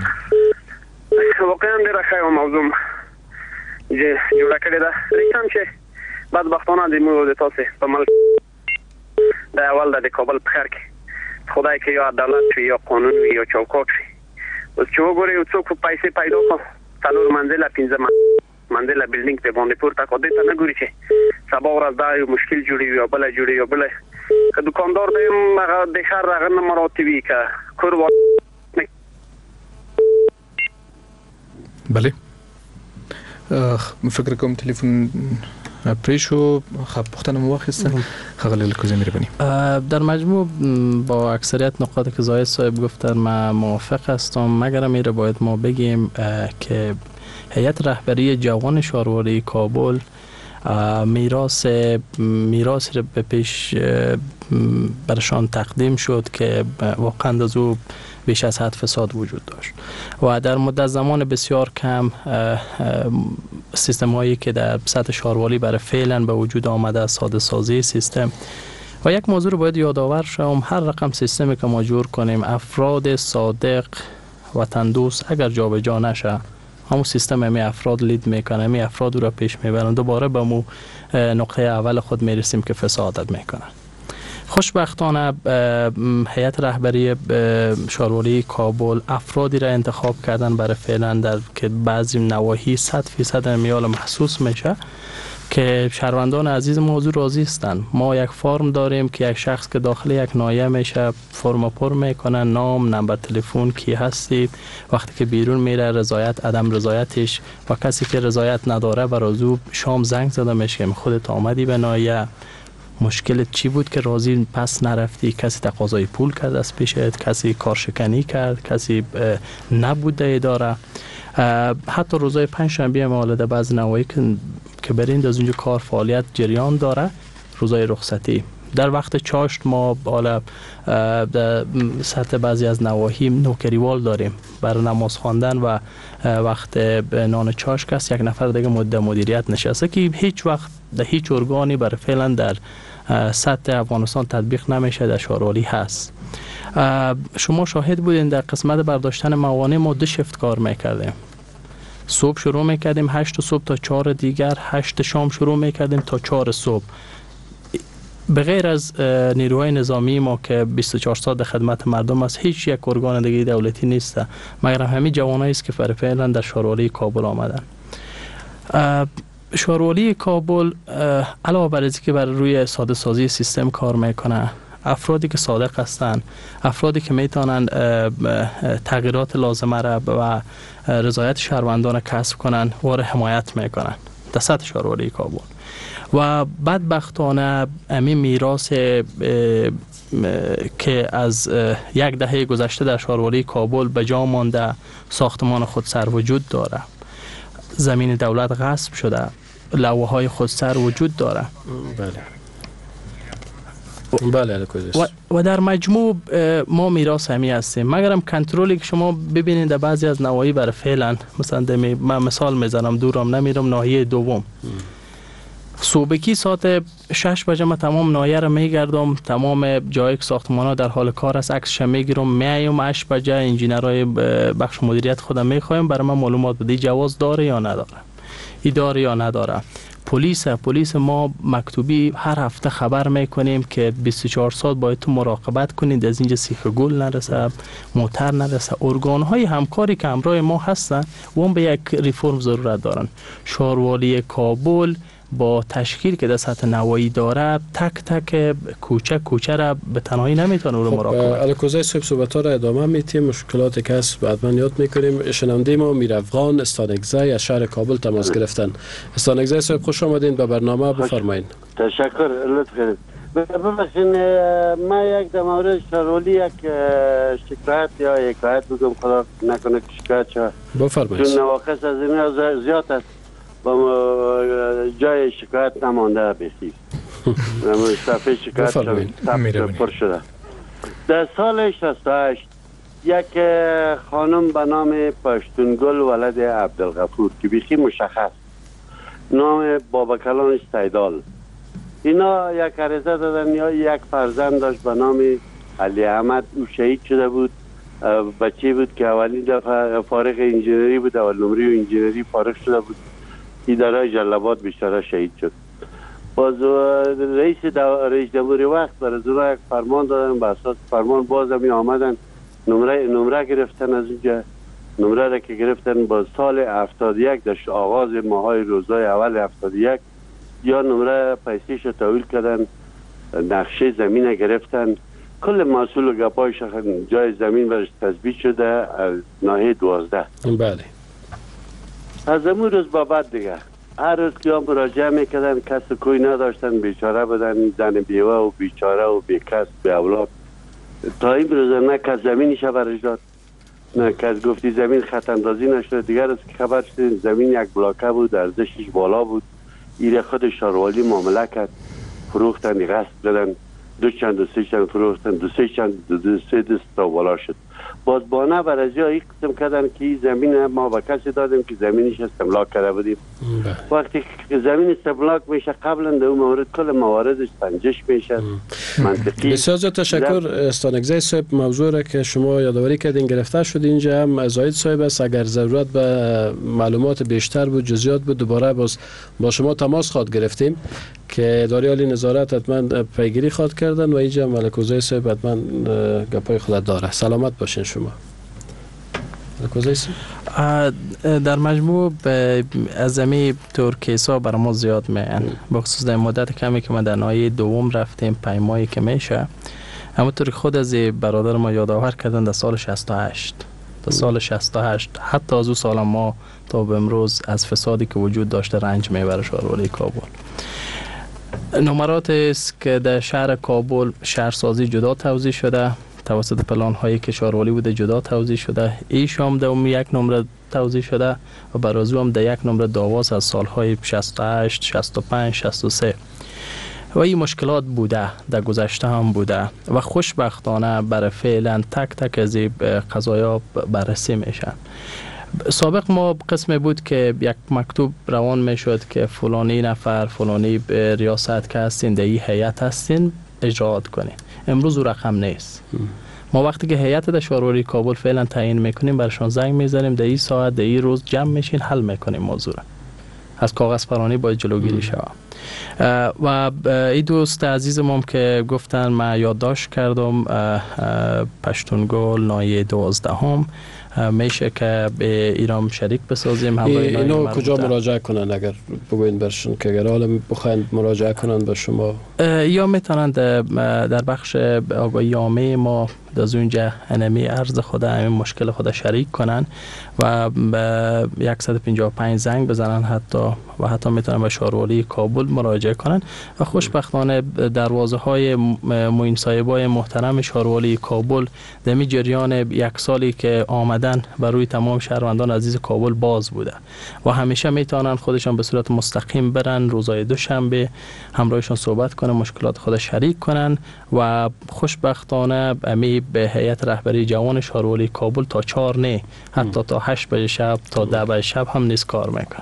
واقعا ډیره ښه موضوع جوړه کړې ده، لیکن چې بدبختانه د مو د تاسو په ملک در اول در کابل بخیر که خدای که یا عدالت وی یا قانون وی یا چوکاٹ وی و چو گوری څوک پیسې پیدا کړ 4 منزله 15 منزله بلډینګ ته باندې پورته کو دې ته نه ګوري چې سبا ورځ دا یو مشکل جوړي یا بل جوړي یا بل که دکاندار دې هغه د شهر هغه نه مراتبي که کور بله فکر کوم تلفن پریشو خب پختن مواخصه خغل الکوزی میربنی در مجموع با اکثریت نقاط که زاید صاحب گفتن من موافق هستم، مگر میره باید ما بگیم که هیئت رهبری جوان شهرواری کابل میراث رو به پیش برشان تقدیم شد که واقعا از او بیش از حد فساد وجود داشت و در مدت زمان بسیار کم سیستم هایی که در سطح شهرواری برای فعلا به وجود آمده، ساده سازی سیستم و یک موضوع رو باید یادآور شوم، هر رقم سیستمی که ما جور کنیم افراد صادق وطن دوست اگر جابجا نشه همون سیستم همی افراد لید میکنه، همی افراد رو پیش میبرن، دوباره به مو نقطه اول خود میرسیم که فسادت میکنن. خوشبختانه هیئت رهبری شهرواری کابل افرادی را انتخاب کردن برای فعلا در که بعضی نواحی 100% میال محسوس میشه که شهروندان عزیز موضوع راضی هستند. ما یک فرم داریم که یک شخص که داخل یک ناحیه میشه فرم پر میکنه، نام، نمبر تلفن، کی هستی، وقتی که بیرون میره رضایت، عدم رضایتش و کسی که رضایت نداره برازو شام زنگ زده میشه خودت آمدی به ناحیه، مشکلت چی بود که راضی پس نرفتی، کسی تقاضای پول کرد از پیشت، کسی کارشکنی کرد، کسی نبود در اداره. حتی روزای پنجشنبه مالده بعض نواحی که برین از اونجا کار فعالیت جریان داره، روزای رخصتی در وقت چاشت ما حالا در سطح بعضی از نواحی نوکریوال داریم برای نماز خواندن و وقت نان چاشت است یک نفر دیگه مدیریت نشسته که هیچ وقت در هیچ ارگانی برای فعلا در سطح افغانستان تطبیق نمیشه، در شهرواری هست. شما شاهد بودین در قسمت برداشتن موانع ما 2 شیفت کار میکردیم. صبح شروع میکردیم 8 صبح تا 4 دیگر، 8 شام شروع میکردیم تا 4 صبح. به غیر از نیروهای نظامی ما که 24 ساعت در خدمت مردم است، هیچ یک ارگان دیگه دولتی نیست مگر همین جوانایی است که فعلا در شهرواری کابل آمدن. شهرواری کابل علاوه بر اینکه بر روی ساده سازی سیستم کار میکنه، افرادی که صادق هستند، افرادی که میتونن تغییرات لازمه را و رضایت شهروندان کسب کنن و را حمایت میکنن در سطح شهرواری کابل. و بدبختانه همین میراث که از یک دهه گذشته در شهرواری کابل به جا مانده، ساختمان خودسر وجود داره، زمین دولت غصب شده، لوحه‌های خودسر وجود داره. بله. و در مجموع ما میراث همی هستیم، مگرم کنترلی که شما ببینید در بعضی از نواحی برای فعلا مثلا من مثال میزنم، دورم نمیرم، ناحیه دوم صبحی ساعت 6 بجه من تمام ناحیه رو میگردم، تمام جای ساختمان ها در حال کار است، عکسش میگیرم، میایم 8 بجه انجینرهای بخش مدیریت خودم میخوایم برای من معلومات بده جواز داره یا نداره، اداره یا نداره. پلیس ما مکتوبی هر هفته خبر میکنیم که 24 ساعت باید تو مراقبت کنید از اینجا سیخ گل نرسه، موتر نرسه. ارگان های همکاری که همراه ما هستن و هم به یک ریفرم ضرورت دارن. شهرواری کابل با تشکیل که در سطح نوایی داره تک تک کوچه را به تنهایی نمیتونه رو مراقبت. الکوزای صحبت ها را ادامه میتیم، مشکلات که هست بعداً یاد میکنیم. شنونده ما میر افغان استانگزای از شهر کابل تماس گرفتن. استانگزای صاحب خوش آمدین به برنامه، بفرمایید. تشکر، لطف کنید. ببخشید ما یک در مورد شهرواری یک شکایت یا حکایت بگم، خدا نکنه که شکایت شه. بفرمایید. چون نواقص از این زیاد است با جای شکایت نمانده بسی. صفحه شکایت پر شده. در سال 68 یک خانم به نام پشتونگل ولد عبدالغفور که بیخی مشخص، نام بابا کلانش سیدال، اینا یک عریضه دادن یا یک فرزند داشت به نام علی احمد، او شهید شده بود. بچه بود که اولین دفعه فارغ انجینری بود، اول نمره انجینری فارغ شده بود، اداره جلال آباد بیچاره شهید شد. باز رئیس جمهوری وقت برای زورا یک فرمان دادن، به اساس فرمان باز می آمدن نمره گرفتن. از اونجا نمره را که گرفتن با سال 71 در آغاز ماهای روزهای اول 71 یا نمره پیسیش تحویل کردن، نقشه زمین گرفتن، کل مسئول و گپایش جای زمین برش تثبیت شده از ناحیه 12. بله. از امون روز با بعد دیگه هر روز که مراجعه میکردن کس کوی نداشتن، بیچاره بودن، زن بیوه و بیچاره و بیکس بی اولاد. تا این روز نه کس زمینش برش داد، نه کس گفتی زمین خط اندازی نشده. دیگر از که خبر شد زمین یک بلاکه بود، ارزشش بالا بود، ایره خود شاروالی معامله کرد، فروختن، غصب کردن، دو سه چند فروختن، دو سه دست تا بالا شد. باز بانه بر از این قسم کردن که این زمین ما به کسی دادیم که زمینش استملاک کرده بودیم. وقتی که زمین استملاک میشه قبلا در اون مورد کل مواردش سنجش میشه منطقی. بسیار زیاد تشکر استانگزی صاحب. موضوع را که شما یادآوری کردین گرفته شد اینجا هم زاید صاحب است. اگر ضرورت به معلومات بیشتر بود، جزئیات بود، دوباره باز با شما تماس خواهد گرفتیم که اداره عالی نظارت حتما پیگیری خواهد کردن و اینجا ملکوزای صاحب حتما گپای خود داره. سلامت باشین شما. ملکوزای صاحب در مجموع از امی طور کیسا برای ما زیاد میان، بخصوص در مدت کمی که ما در ناحیه دوم رفتیم پیمایی که میشه، اما طور خود از برادر ما یادآور کردن در سال 68 تا سال 68 حتی از اون سال ما تا به امروز از فسادی که وجود داشته رنج میبره شهروالی کابل. نمرات است که در شهر کابل شهرسازی جدا توزیع شده توسط پلان هایی که شهروالی بوده، جدا توزیع شده. ایش هم در یک نمره توزیع شده و برازو هم در یک نمره داواز از سالهای 68 65 63 و این مشکلات بوده، در گذشته هم بوده و خوشبختانه برای فعلا تک تک از این قضایا بررسی میشن. سابق ما قسم بود که یک مکتوب روان می شد که فلانی نفر فلانی ریاست که هستین در این هیئت هستین اجراعات کنین. امروز او رقم نیست. ما وقتی که هیئت در شهروالی کابل فعلا تعیین میکنیم برشان زنگ میزنیم، در این ساعت در این روز جمع میشین حل میکنیم موضوع را. از کاغذ پرانی باید جلوگیری شود. و این دوست عزیزم هم که گفتن من یادداشت کردم پشتونگل ناحیه 12 هم میشه که به ایران شریک بسازیم. اینو کجا مراجعه کنن اگر بگوین برشون که اگر حالا بخواین مراجعه کنن به شما؟ یا میتونن در بخش آگاهی عامه ما در اونجا انمی عرض خود همین مشکل خود شریک کنن و به 155 زنگ بزنن و حتی میتونن به شهروالی کابل مراجعه کنن و خوشبختانه دروازه های معین صاحبای محترم شهروالی کابل در می جریان یک سالی که آمدن بر روی تمام شهروندان عزیز کابل باز بوده و همیشه میتونن خودشان به صورت مستقیم برن روزهای دوشنبه همراهشان صحبت کنن، مشکلات خود شریک کنن و خوشبختانه امی به هیئت رهبری جوان شهروالی کابل تا 4 نه حتی تا 8 بجه شب تا 10 بجه شب هم نیز کار میکنن.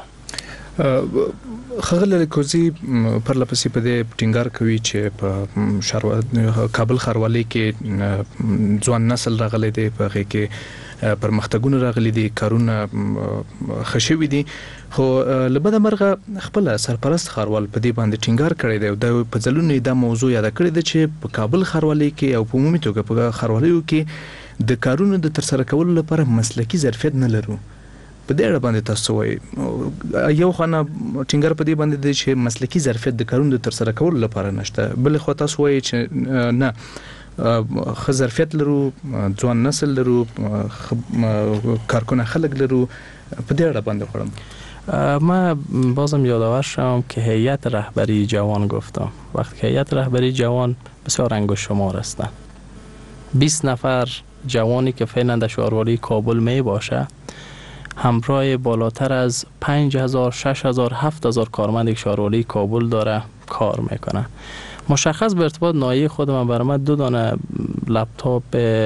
خغل کوزی پر لپسی په دې ټینګار کوي چې په کابل ښاروالۍ کې ځوان نسل راغلی دی، په هغې کې پرمختګونه راغلي دي، کارونه ښه شوي دي، خو له بده مرغه خپله سرپرست ښاروال په دې باندې ټینګار کړی دی او د په ځلونو دا موضوع یاده کړې ده چې په کابل ښاروالۍ کې او په عمومي توګه په ښاروالۍ کې د کارونو د ترسره کولو لپاره مسلکي ظرفیت نه لرو. په دې اړه باندې تاسو وایي یو خانه ټینګار په دې باندې دی چې مسلکي ظرفیت د کارونو د ترسره کولو لپاره نشته، بل خو تاسو وایي چې نه ښه ظرفیت لرو، ځوان نسل لرو، کارکنه خلک لرو. په دې اړه باندې خورم ما بازم یادآور شدم که هیئت رهبری جوان گفتم. وقتی که هیئت رهبری جوان بسیار انگشت شمار هستند، 20 نفر جوانی که فعلا در شهروالی کابل می باشه همراه بالاتر از 5000 6000 7000 کارمند شهروالی کابل داره کار میکنه. مشخص به ارتباط ناحیه خود من برای من 2 دانه لپتاپ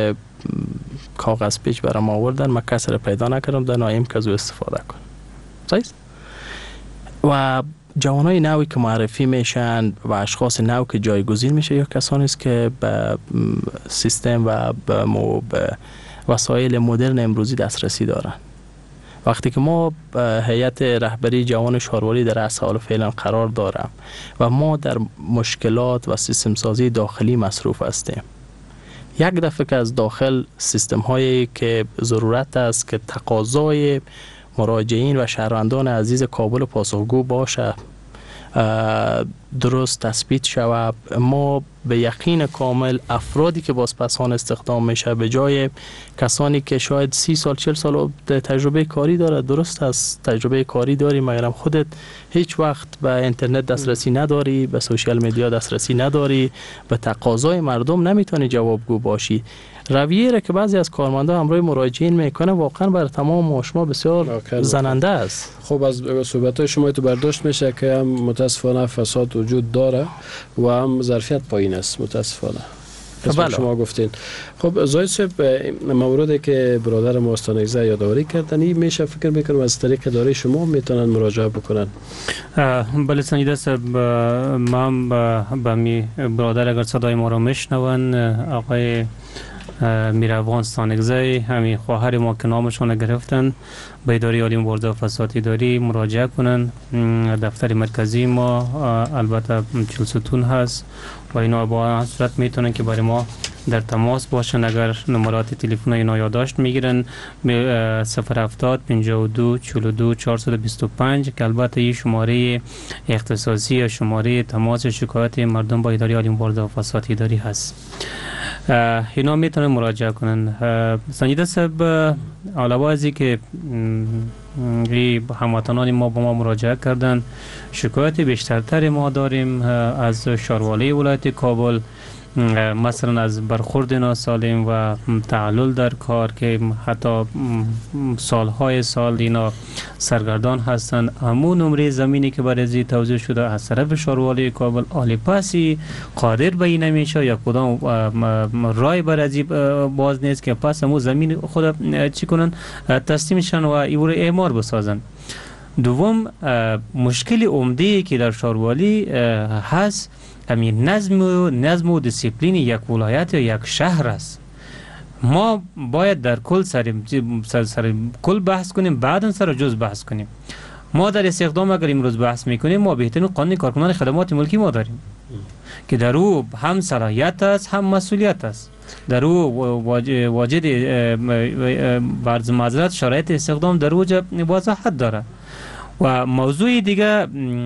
کاغذ پیچ برام آوردن، من کسی رو پیدا نکردم در ناحیه‌ام که از او استفاده کنم. صحیح؟ و جوانای نوی که معرفی میشن و اشخاص نو که جایگزین میشه یا کسانی است که به سیستم و به وسایل مدرن امروزی دسترسی دارن وقتی که ما هیئت رهبری جوان شاروالی در رأس حال فعلا قرار دارم و ما در مشکلات و سیستم سازی داخلی مصروف هستیم، یک دفعه که از داخل سیستم هایی که ضرورت است که تقاضای مراجعین و شهروندان عزیز کابل پاسخگو باشه درست تثبیت شود، ما به یقین کامل افرادی که بازپسان استخدام میشه به جای کسانی که شاید 30 سال 40 سال تجربه کاری داره، درست است تجربه کاری داری مگرم خودت هیچ وقت به اینترنت دسترسی نداری، به سوشیال میدیا دسترسی نداری، به تقاضای مردم نمیتونی جوابگو باشی. رویه را که بعضی از کارمندان همراه مراجعین میکنه واقعا بر تمام ما شما بسیار زننده است. خب از صحبت‌های شما تو برداشت میشه که هم متاسفانه فساد وجود داره و هم ظرفیت پایین است متاسفانه. بله. شما گفتین. خب زاید صاحب موردی که برادر ما استانگزه یادآوری کردن این میشه فکر میکنم از طریق اداره شما میتونن مراجعه بکنن. بله سنجیده صاحب، من با می برادر اگر صدای ما رو میشنون، آقای میروان استانگزه، همین خواهر ما که نامشون گرفتن، به اداره عالی مبارزه و فساد اداری مراجعه کنن. دفتر مرکزی ما البته 40 ستون هست و اینا با صورت میتونن که برای ما در تماس باشن. اگر نمرات تلفن اینا یادداشت میگیرن 070 52 42 425 که البته این شماره اختصاصی شماره تماس شکایت مردم با اداره عالی مبارزه و فساد اداری هست. اینا میتونن مراجعه کنن. سنجیده صاحب، علاوه از این که هموطنان ما با ما مراجعه کردن، شکایت بیشترتر ما داریم از شاروالی ولایت کابل، مثلا از برخورد ناسالم و تعلل در کار که حتی سالهای سال اینا سرگردان هستند. همون نمره زمینی که برای توضیح شده از طرف شاروالی کابل آلی پسی قادر به این نمیشه یا کدام رای برای باز نیست که پس همون زمین خود چی کنن تسلیمشن و ایور اعمار بسازن. دوم مشکل عمده که در شاروالی هست همین نظم و دیسیپلین یک ولایت یا یک شهر است. ما باید در کل سر کل بحث کنیم، بعدا سر جز بحث کنیم. ما در استخدام اگر امروز بحث میکنیم، ما بهترین قانون کارکنان خدمات ملکی ما داریم که در او هم صلاحیت است هم مسئولیت است. در او واجد برز معذرت شرایط استخدام در او وضاحت داره. و موضوع دیگه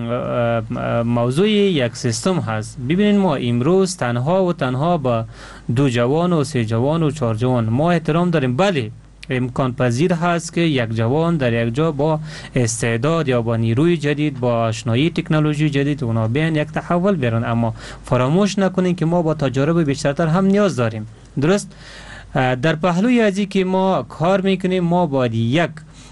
موضوع یک سیستم هست. ببینید ما امروز تنها با 2 جوان و 3 جوان و 4 جوان ما احترام داریم. بله امکان پذیر هست که یک جوان در یک جا با استعداد یا با نیروی جدید با آشنایی تکنولوژی جدید اونا بیان یک تحول بیارن، اما فراموش نکنین که ما با تجارب بیشتر هم نیاز داریم. درست در پهلوی ازی که ما کار میکنیم ما باید یک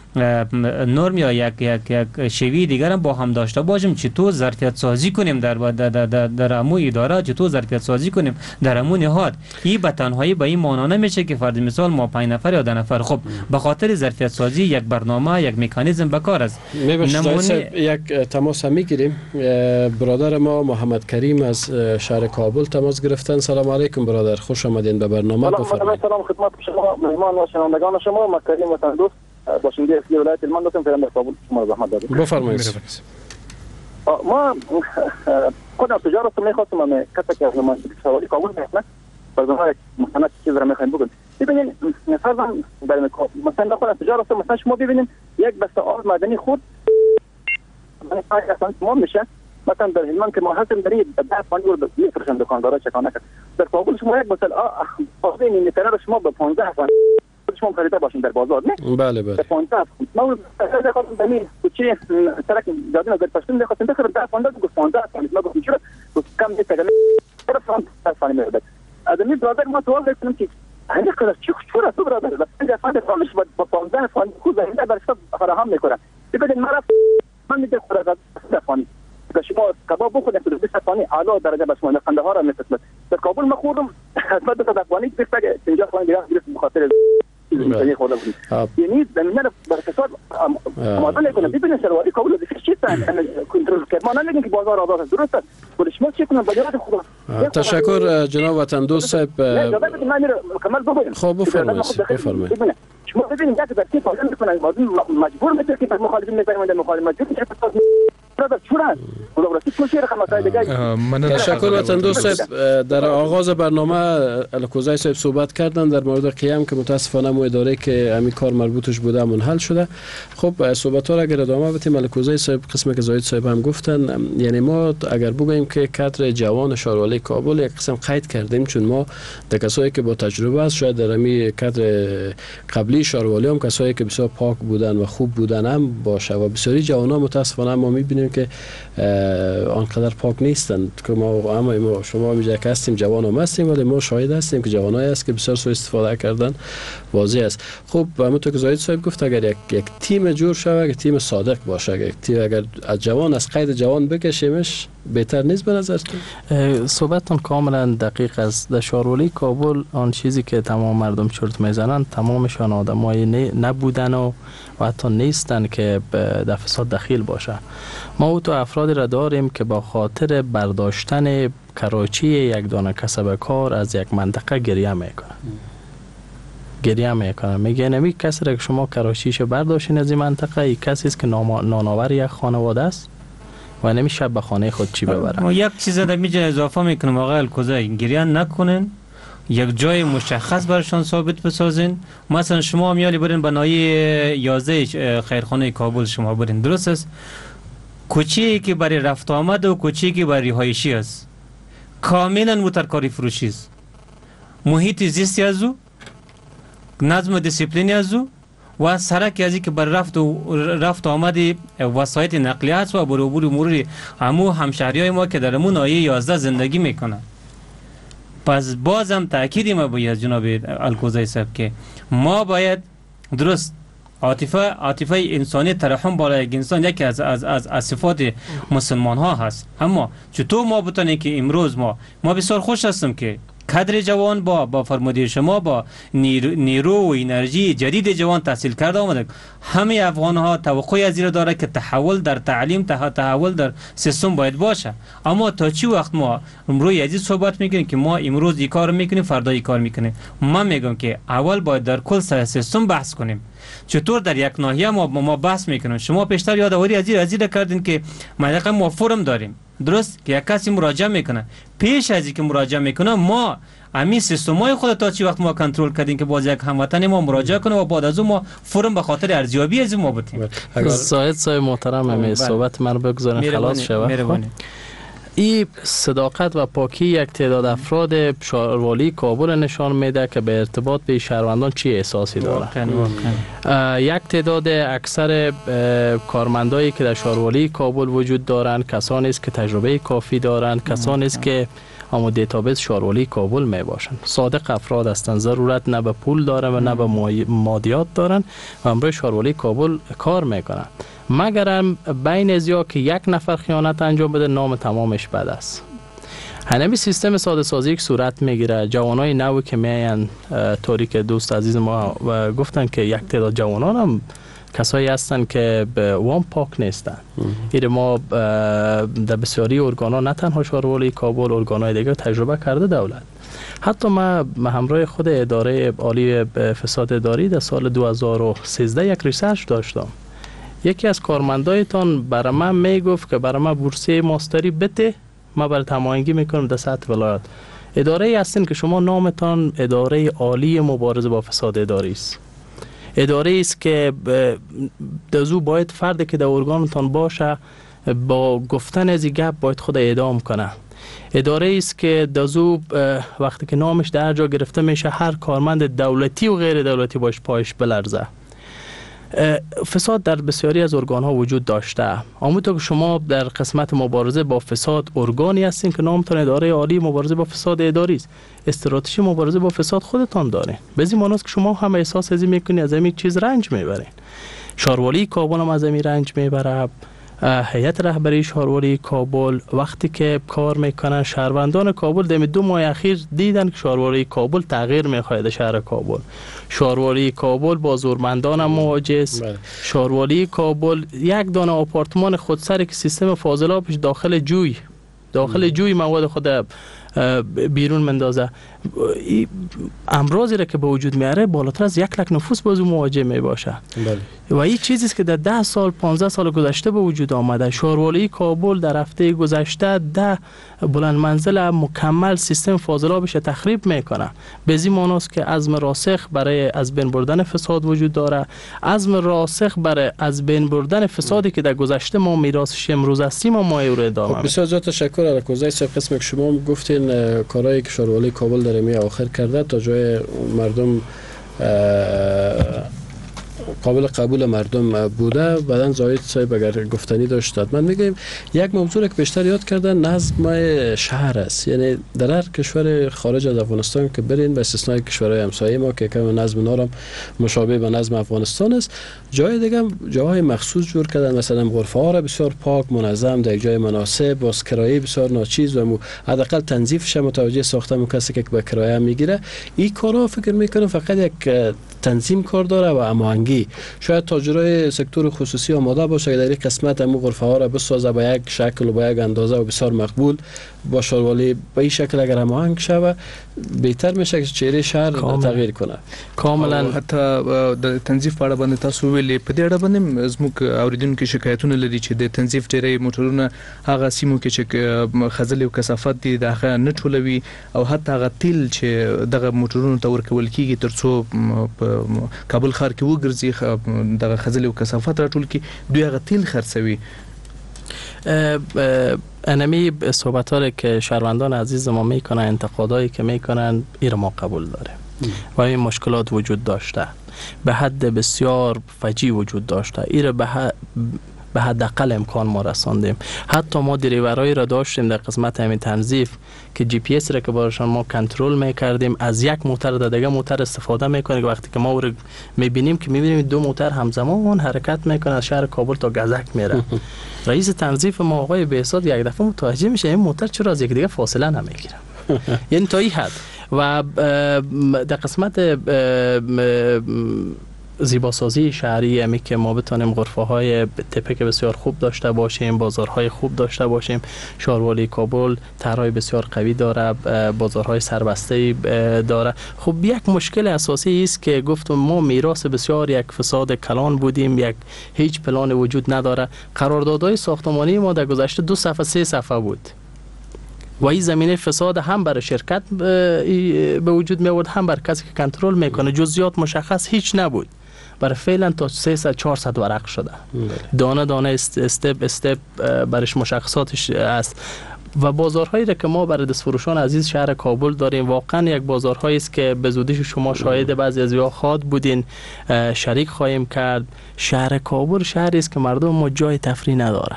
نرم یا یک شیوه دیگر هم با هم داشته باشیم. چطور ظرفیت سازی کنیم در امو اداره، چطور ظرفیت سازی کنیم در امو نهاد. این به تنهایی به این معنا نمیشه که فرض مثال ما 5 نفر یا 10 نفر، خب به خاطر ظرفیت سازی یک برنامه یک مکانیزم به کار است. یک تماس هم میگیریم. برادر ما محمد کریم از شهر کابل تماس گرفتن. سلام علیکم برادر، خوش آمدین به برنامه. بفرمایید. سلام خدمت شما مهمان و شنوندگان شما. من کریم وطن دوست باشنده اصلی ولایت هلمند هستم. فرنده کابل شما زحمت دارید. بفرمایید. ما خودم تجارت می‌خواستم من کسی که از نماینده شوالی کابل هستم برای مثلا چیزی را می‌خوایم بگم. ببینید مثلا برای مثلا خودم تجارت مثلا شما ببینید یک بسته آرد معدنی خود من اصلا ما میشه مثلا در هلمند که ما هستیم در 10 فانی رو می‌فروشن دکاندارا چکانه در کابل شما یک بسته آرد این میتره شما به 15 فانی شما خریده باشین در بازار نه؟ بله بله. ما خواستم ببینیم کوچه سرک جاده نظر پشتون می‌خواستم بخرم 10 فانی گفت 15 فانی ما گفتیم چرا گفت کم نیست اگر طرف 10 فانی میاد. از این برادر ما سوال کردم که همین قدر چرا تو برادر بس 10 فانی فروش با 15 فانی خود زنده در شب فراهم می‌کنه. ببینید من میگم خود 10 فانی که شما کباب بخورید تو 10 فانی اعلی درجه بس ما قندهار را می‌خدمت. در کابل ما خوردم خدمت 10 فانی گرفت 50 فانی دیگه گرفت بخاطر یعنی زمینه برکسات آماده نکنه. ببینید شاروالی کابل دیگه چی کنترل کرد. ما نمیگیم که بازار آزاد است، درست است، ولی شما چی کنن بجای خدا. تشکر جناب وطن دوست صاحب. خب بفرمایید. شما ببینید یک دسته فاضل میکنن مجبور میشه که مخالفین میپیوندن مخالفت میشه تشکر وطن دوست صاحب. در آغاز برنامه الکوزای صاحب صحبت کردن در مورد قیام که متاسفانه مو اداره که همین کار مربوطش بوده منحل شده. خب صحبت ها را اگر ادامه بدیم، الکوزای صاحب قسمی که زاید صاحب هم گفتن، یعنی ما اگر بگوییم که کادر جوان شاروالی کابل یک قسم قید کردیم، چون ما در کسایی که با تجربه است، شاید در همین کادر قبلی شاروالی هم کسایی که بسیار پاک بودن و خوب بودن هم باشه و بسیاری جوان ها متاسفانه ما میبینیم که آنقدر پاک نیستند که ما شما میگه که هستیم جوان هم هستیم، ولی ما شاهد هستیم که جوانایی است که بسیار سوء استفاده کردن واضح است. خب همونطور که زاید صاحب گفت، اگر یک تیم جور شود، یک تیم صادق باشه، یک تیم اگر از جوان از قید جوان بکشیمش بهتر نیست به نظرتون؟ صحبتتون کاملا دقیق است. در شاروالی کابل آن چیزی که تمام مردم چرت میزنن تمامشان آدمای نبودن و حتی نیستن که در فساد دخیل باشه. ما تو افرادی را داریم که با خاطر برداشتن کراچی یک دانه کسب کار از یک منطقه گریه میکنه. میگه نمی کسی را که شما کراچیش برداشتین از این منطقه، این کسی است که نانآور یک خانواده است و نمیشه به خانه خود چی ببره. ما یک چیز در میجا اضافه میکنم آقای الکوزای، گریه نکنین، یک جای مشخص برشان ثابت بسازین. مثلا شما میالی برین به ناحیه 11 خیرخانه کابل شما برین، درست است؟ کوچه‌ای که برای رفت آمد و کوچه‌ای که برای رهایشی است، کاملا موترکاری فروشی است. محیط زیستی از او، نظم و دیسیپلینی از او و سرک ازی که بر رفت آمد وسایط نقلیه است و برابر مرور همشهریای ما که در همون ناحیه 11 زندگی میکنن. پس بازم تأکیدی ما باید جناب الکوزای صاحب که ما باید درست عاطفه انسانی ترحم بالای یک انسان یکی از صفات مسلمان ها هست، اما چطور ما بتونیم که امروز ما بسیار خوش هستم که کادر جوان با فرمودی شما با نیرو و انرژی جدید جوان تحصیل کرده آمده. همه افغان ها توقعی از این داره که تحول در تعلیم، تحول در سیستم باید باشه. اما تا چی وقت ما روی عزیز صحبت میکنیم که ما امروز این کار میکنیم فردا این کار میکنیم؟ من میگم که اول باید در کل سیستم بحث کنیم. چطور در یک ناحیه ما بحث میکنیم؟ شما پیشتر یادآوری از این کردین که ما فورم داریم، درست؟ که یک کسی مراجعه میکنه، پیش از اینکه مراجعه میکنه ما امی سیستمای خود تا چی وقت ما کنترل کردیم که باز یک هموطن ما مراجعه کنه و بعد از اون ما فورم به خاطر ارزیابی از ما بتیم. زاید صاحب محترم صحبت من رو بگذارن خلاص شود. این صداقت و پاکی یک تعداد افراد شاروالی کابل نشان میده که به ارتباط به شهروندان چی احساسی داره. یک تعداد اکثر کارمندایی که در شاروالی کابل وجود دارند کسانی است که تجربه کافی دارند، کسانی است که اما دیتابیس شاروالی کابل می باشند. صادق افراد هستند، ضرورت نه به پول دارن و نه به مادیات دارن و امروز شاروالی کابل کار میکنن. مگرم بین ازیا که یک نفر خیانت انجام بده نام تمامش بد است. همین سیستم ساده سازی که صورت میگیره، جوانای نوی که میان تاریک دوست عزیز ما و گفتن که یک تعداد جوانان هم کسایی هستن که وام پاک نیستن. این ما در بسیاری ارگانا نه تنها شاروالی کابل، ارگانای دیگه تجربه کرده دولت. حتی ما همراه خود اداره عالی فساد اداری در سال 2013 یک ریسرچ داشتم. یکی از کارمندایتان برای من میگفت که برای من بورسیه ماستری بده، ما برای تمایینگی میکنم در سطح ولایت. اداره ای هستین که شما نامتان اداره عالی مبارزه با فساد اداری است. اداره است که دزو باید فردی که در ارگانتان باشه با گفتن از این گپ باید خود اعدام کنه. اداره است که دزو وقتی که نامش در جا گرفته میشه هر کارمند دولتی و غیر دولتی باش پایش بلرزه. فساد در بسیاری از ارگان ها وجود داشته. همونطور که شما در قسمت مبارزه با فساد ارگانی هستین که نامتان اداره عالی مبارزه با فساد اداری است. استراتژی مبارزه با فساد خودتان دارین. به این معنی است که شما هم احساس از این میکنید از این چیز رنج میبرین. شاروالی کابل هم از این رنج میبره. هیئت رهبری شاروالی کابل وقتی که کار میکنن، شهروندان کابل در 2 ماه اخیر دیدن که شاروالی کابل تغییر میخواد. شهر کابل، شاروالی کابل با زورمندان مواجه است. شاروالی کابل یک دانه آپارتمان خودسری که سیستم فاضلابش داخل جوی مواد خود بیرون مندازه. امراضی را که به وجود میاره بالاتر از 1 لک نفوس بازو مواجه می باشه. و این چیزی است که در 10 سال 15 سال گذشته به وجود آمده. شاروالی کابل در هفته گذشته 10 بلند منزل مکمل سیستم فاضل آبش تخریب میکنه. به این معنی است که عزم راسخ برای از بین بردن فساد وجود داره، عزم راسخ برای از بین بردن فسادی که در گذشته ما میراثش امروز هستیم و ما رو ادامه میدیم. بسیار زیاد تشکر. الکوزای صاحب، قسمی که شما گفتین کارهایی که شاروالی کابل در می آخر کرده تا جای مردم قابل قبول مردم بوده. بعدن زاید صاحب اگر گفتنی داشتاد من میگم یک موضوع که بیشتر یاد کردن نظم شهر است. یعنی در هر کشور خارج از افغانستان که برین به استثنای کشورهای همسایه ما که کم نظم نارم مشابه به نظم افغانستان است، جای دیگه جاهای مخصوص جور کردن، مثلا غرفه ها را بسیار پاک منظم در جای مناسب با کرایه بسیار ناچیز و حداقل تنظیفش متوجه ساختن کسی که به کرایه میگیره. این کارا فکر میکنم فقط یک تنظیم کار داره و هماهنگی. شاید تاجرای سکتور خصوصی آماده باشه که در این قسمت همو غرفه ها را بسازه به یک شکل و به یک اندازه و بسیار مقبول با شاروالی به این شکل اگر هماهنگ شود بهتر میشه که چهره شهر تغییر کنه. کاملا. حتی د تنظیف په اړه باندې تاسو ویلي په دې اړه باندې زموږ اوریدونکو شکایتونه لري چې د تنظیف ډېری موټرونه هغه سیمو کې چې خزل او کثافت دي دغه نه ټولوي او حتی هغه تیل چې دغه موټرونو ته ورکول کیږي ترڅو په کابل ښار کې وګرځي دغه خزل او کثافت راټول کی دوی هغه تیل خرڅوي. انمی صحبت هایی که شهروندان عزیز ما میکنن، انتقادایی که میکنن این ما قبول داره و این مشکلات وجود داشته، به حد بسیار فجیع وجود داشته. این به حداقل امکان ما رساندیم. حتی ما دریورایی را داشتیم در قسمت همین تنظیف که جی پی اس را که براشون ما کنترل میکردیم، از یک موتر در دیگه موتر استفاده میکنه که وقتی که ما رو میبینیم که میبینیم 2 موتر همزمان حرکت میکنه از شهر کابل تا گزک میره. رئیس تنظیف ما آقای بهزاد یک دفعه متوجه میشه این موتر چرا از یک دیگه فاصله نمیگیره. یعنی تا این حد. و در قسمت زیباسازی شهری همی که ما بتانیم غرفه های تپک بسیار خوب داشته باشیم، بازارهای خوب داشته باشیم. شاروالی کابل طرحهای بسیار قوی داره، بازارهای سربسته داره. خب یک مشکل اساسی است که گفتم ما میراث بسیار یک فساد کلان بودیم، یک هیچ پلان وجود نداره. قراردادهای ساختمانی ما در گذشته 2 صفحه 3 صفحه بود و این زمینه فساد هم برای شرکت به وجود می آورد هم برای کسی که کنترل میکنه. جزئیات مشخص هیچ نبود. برای فعلا تا 300-400 ورق شده. دانه دانه استپ برش مشخصاتش است. و بازارهایی را که ما برای دستفروشان عزیز شهر کابل داریم واقعا یک بازارهایی است که به زودی شما شاهد بعضی از خواهد بودین، شریک خواهیم کرد. شهر کابل شهری است که مردم ما جای تفریح نداره.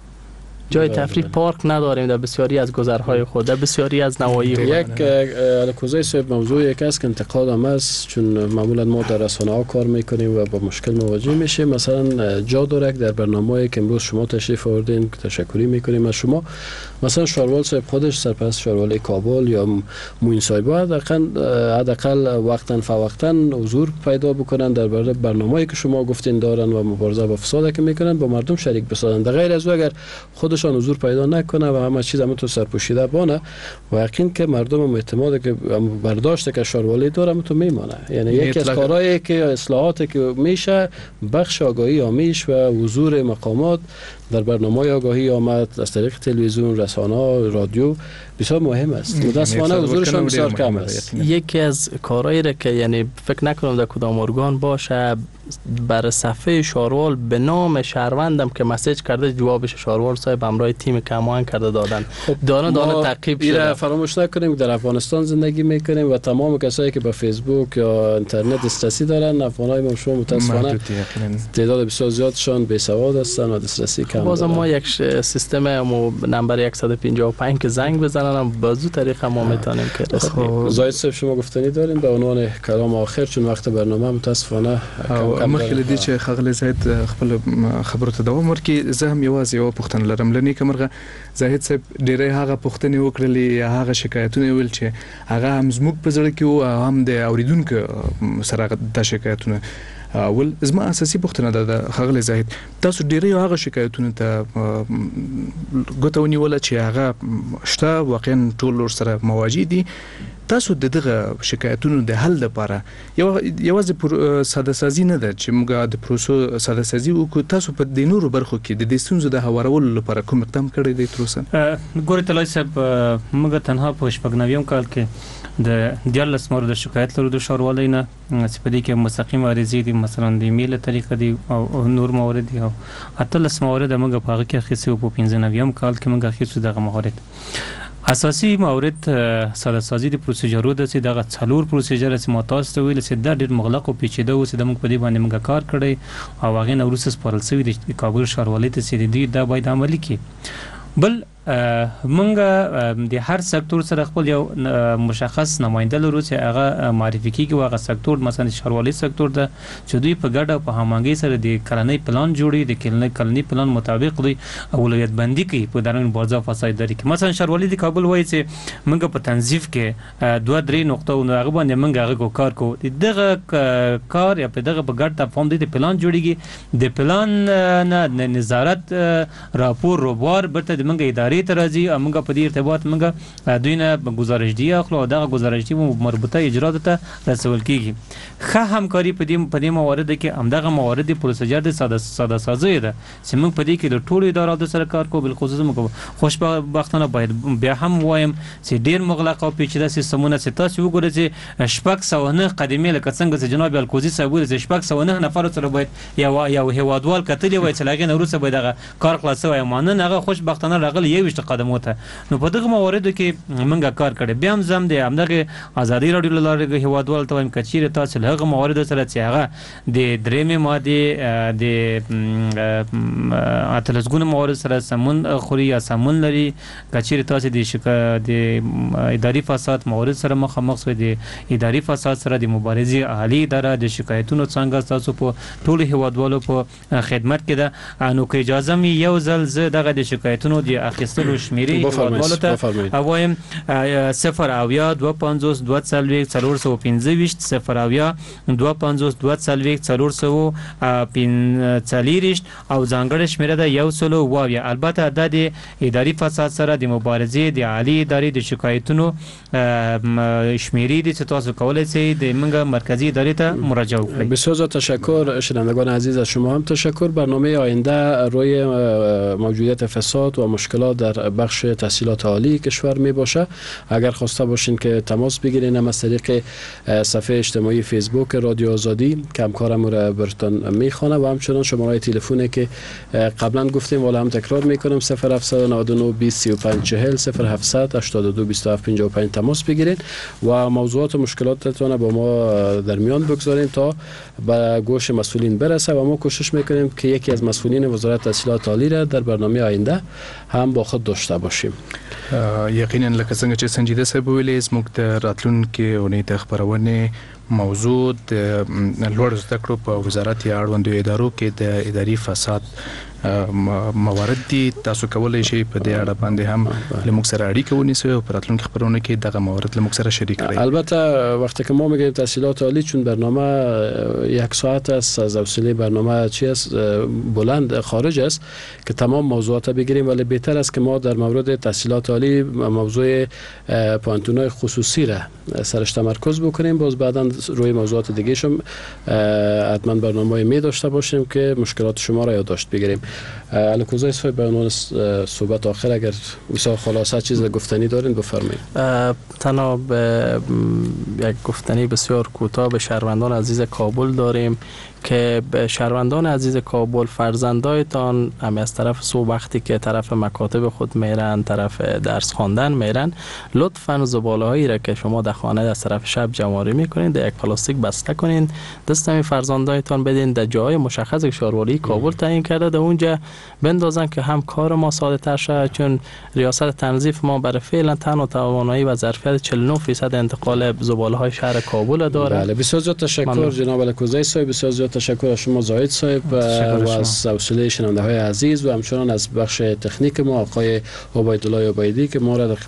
جای تفریح پارک نداریم در بسیاری از گذرهای خود، در بسیاری از نواحی خود. یک الکوزای صاحب موضوع یک است که انتقاد هم است، چون معمولا ما در رسانه‌ها کار میکنیم و با مشکل مواجه میشیم. مثلا جا داره در برنامه‌ای که امروز شما تشریف آوردین تشکری میکنیم از شما. مثلا شاروال صاحب خودش سرپرست شاروالی کابل یا موین صاحب حداقل وقتا فوقتا حضور پیدا بکنن در برنامه‌ای که شما گفتین دارن و مبارزه با فساد که میکنن با مردم شریک بسازن. در غیر از او اگر خودشان حضور پیدا نکنه و همه چیز همونطور سرپوشیده بانه و یقین که مردم هم اعتماد که برداشت که شاروالی داره همونطور میمانه. یعنی یکی از کارهایی که اصلاحاتی که میشه بخش آگاهی آمیش و حضور مقامات در برنامه آگاهی آمد از طریق تلویزیون، رسانه، رادیو بسیار مهم است. متاسفانه حضورشان بسیار کم است. یکی از کارهایی را که یعنی فکر نکنم در کدام ارگان باشه بر صفحه شاروال به نام شهروندم که مسیج کرده جوابش شاروال صاحب همراه تیم کماین کرده دادن. دانه تعقیب شده. فراموش نکنیم در افغانستان زندگی میکنیم و تمام کسایی که با فیسبوک یا اینترنت دسترسی دارن افغانای ما شما متاسفانه تعداد بسیار زیادشان بی سواد هستن و دسترسی کم. باز ما یک سیستم نمبر 155 که زنگ بزنن بازو طریق ما میتونیم که زاید صاحب شما گفتنی دارین به عنوان کلام آخر چون وقت برنامه متاسفانه مخکې دې چې ښاغلی زاهد خپل خبرو ته دوام ورکړي زه هم یوازې یوه پوښتنه لرم. له نیکه مرغه زاهد صاحب ډېری هغه پوښتنې وکړلې یا هغه شکایتونه یې ویل چې هغه هم زموږ په زړه کې وو او هم د اورېدونکو سره دا شکایتونه ول زما اساسي پوښتنه ده د خغل زاهد تاسو ډیری هغه شکایتونه ته ګوتونی ولا چې هغه شته واقعا ټول سره مواجه دي تاسو دغه شکایتونو د حل لپاره یوازې ساده سازي نه ده چې موږ د پروسو ساده سازي وکړو تاسو په د نورو برخو کې د دې ستونزو د هوارولو لپاره کوم اقدام کړی دی تر اوسه ګورې طلای صاحب موږ تنها په شپږ کال کې د 14 مورد شکایت لرو د ښاروالۍ نه چې په دې کې مستقیم عریضې دي مثلا د ایمیل طریقه دي او نور موارد دي او 18 موارد موږ په هغه کې اخیستو په 15 کال کې موږ اخیستو دغه موارد اساسي مورد ساده سازي د پروسیجرو د چې دغه څلور پروسیجر چې متاسف ویل چې د ډېر مغلق او پیچیده و چې د موږ په دې باندې موږ کار کړی او هغه نو وروسته سپارل شوی د کابل ښاروالۍ ته چې د دا باید عملي کړي بل مونږ د هر سکتور سره خپل یو مشخص نماینده لرو چې هغه معرفي کیږي او هغه سکتور مثلا ښاروالۍ سکتور ده چې دوی په ګډه په همغږي سره د کلنۍ پلان جوړي د کلنۍ پلان مطابق دوی اولویت بندي کوي په درون بازار فساد داري کې مثلا ښاروالۍ د کابل وایي چې مونږ په تنظیف کې 2-3 نقطه او هغه باندې مونږ هغه کار کوو دغه کار یا په دغه په ګډ تفاهم د پلان جوړيږي د پلان نه نظارت راپور روبار برته د مونږ ادارې ترازی موږ په دې ارتباط موږ دوی نه گزارش دی اخلو دغه گزارش دی مربوطه اجرات ته رسول کیږي خه همکاري په دې موارد کې همدغه موارد پروسیجر د ساده سازي ده چې موږ په دې کې د ټولو ادارو سره کار کوو بل خصوص موږ خوشبختانه باید بیا هم وایم چې ډیر مغلق او پیچیده سیستمونه چې تاسو وګورئ چې شپږ سوه قدمه لکه څنګه چې جناب الکوزي صاحب ویل چې شپږ سوه نفر سره باید یو هوادوال کتلی وای چې لاګین وروسته باید دغه کار خلاصو وای مانه هغه خوشبختانه راغلی یو قدم وته نو په دغه مواردو کې موږ کار کړی بیا هم زم د همدغه ازادي رادیو لاره هوادوال ته وایم کچیر تاسو هغه موارد سره چې هغه د درېمه ماده د اتلسګون موارد سره سمون خوري یا سمون لري کچیر تاسو د اداري فساد موارد سره مخامخ شوي د اداري فساد سره د مبارزې عالی اداره د شکایتونو څنګه تاسو په ټول هوادوالو په خدمت کې ده نو که اجازه می یو ځل زه دغه د شکایتونو د اخیستلو شمیرې هوادوالو وایم 0 اویا 250 240 415 0 اویا 250 240 415 او ځانګړی شمیره ده 100 واویا البته د اداري فساد سره د مبارزې د عالی ادارې د شکایتونو شمیرې دي چې تاسو کولای شئ د منګه مرکزی ادارې ته مراجعه وکړئ بسیار تشکر شنوندگان عزیز از شما هم تشکر برنامه آینده روی موجودیت فساد و مشکلات در بخش تحصیلات عالی کشور می باشه اگر خواسته باشین که تماس بگیرین هم از طریق صفحه اجتماعی فیسبوک رادیو آزادی که همکارم را براتون میخوانه و همچنان شماره تلفنی که قبلا گفتیم ولی هم تکرار میکنم 0799 20 35 40 0700 82 27 55 تماس بگیرین و موضوعات و مشکلاتتون با ما در میان بگذارین تا به گوش مسئولین برسه و ما کوشش میکنیم که یکی از مسئولین وزارت تحصیلات عالی را در برنامه آینده هم با خود داشته باشیم یقینا لکه څنګه چې سنجیده صاحب ویلي زموږ د راتلونکي اونۍ د خبرونې موضوع د لوړ زده کړو په وزارت یا اړوندو ادارو کې د اداري فساد موارد دي تاسو کولای شئ په دې اړه باندې هم لموږ سره اړیکه ونیسئ او په راتلونکي خبرونه کې دغه موارد لموږ سره شریک کړئ البته وقتی که ما میگیم تحصیلات عالی چون برنامه یک ساعت است از حوصله برنامه چی است بلند خارج است که تمام موضوعات بگیریم ولی بهتر است که ما در مورد تحصیلات عالی موضوع پوانتونای خصوصی را سرش تمرکز بکنیم باز بعدا روی موضوعات دیگه شم حتما برنامه می داشته باشیم که مشکلات شما را یادداشت بگیریم الکوزای صاحب به عنوان صحبت آخر اگر مثلا خلاصه چیز گفتنی دارین بفرمایید تنها یک گفتنی بسیار کوتاه به شهروندان عزیز کابل داریم که به شهروندان عزیز کابل فرزندایتان هم از طرف صبح وقتی که طرف مکاتب خود میرن طرف درس خواندن میرن لطفاً زباله هایی را که شما در خانه از طرف شب جمع‌آوری میکنین در یک پلاستیک بسته کنین دست همین فرزندایتان بدین در جای مشخص که ښاروالۍ کابل تعیین کرده در اونجا بندازن که هم کار ما ساده تر شود چون ریاست تنظیف ما برای فعلا تن و توانایی و ظرفیت 49% انتقال زباله های شهر کابل داره. بله بسیار زیاد تشکر جناب الکوزای صاحب بسیار زیاد تشکر از شما زاهد صاحب و از حوصله شنونده های عزیز و همچنان از بخش تکنیک ما آقای عبیدالله عبیدی که ما را در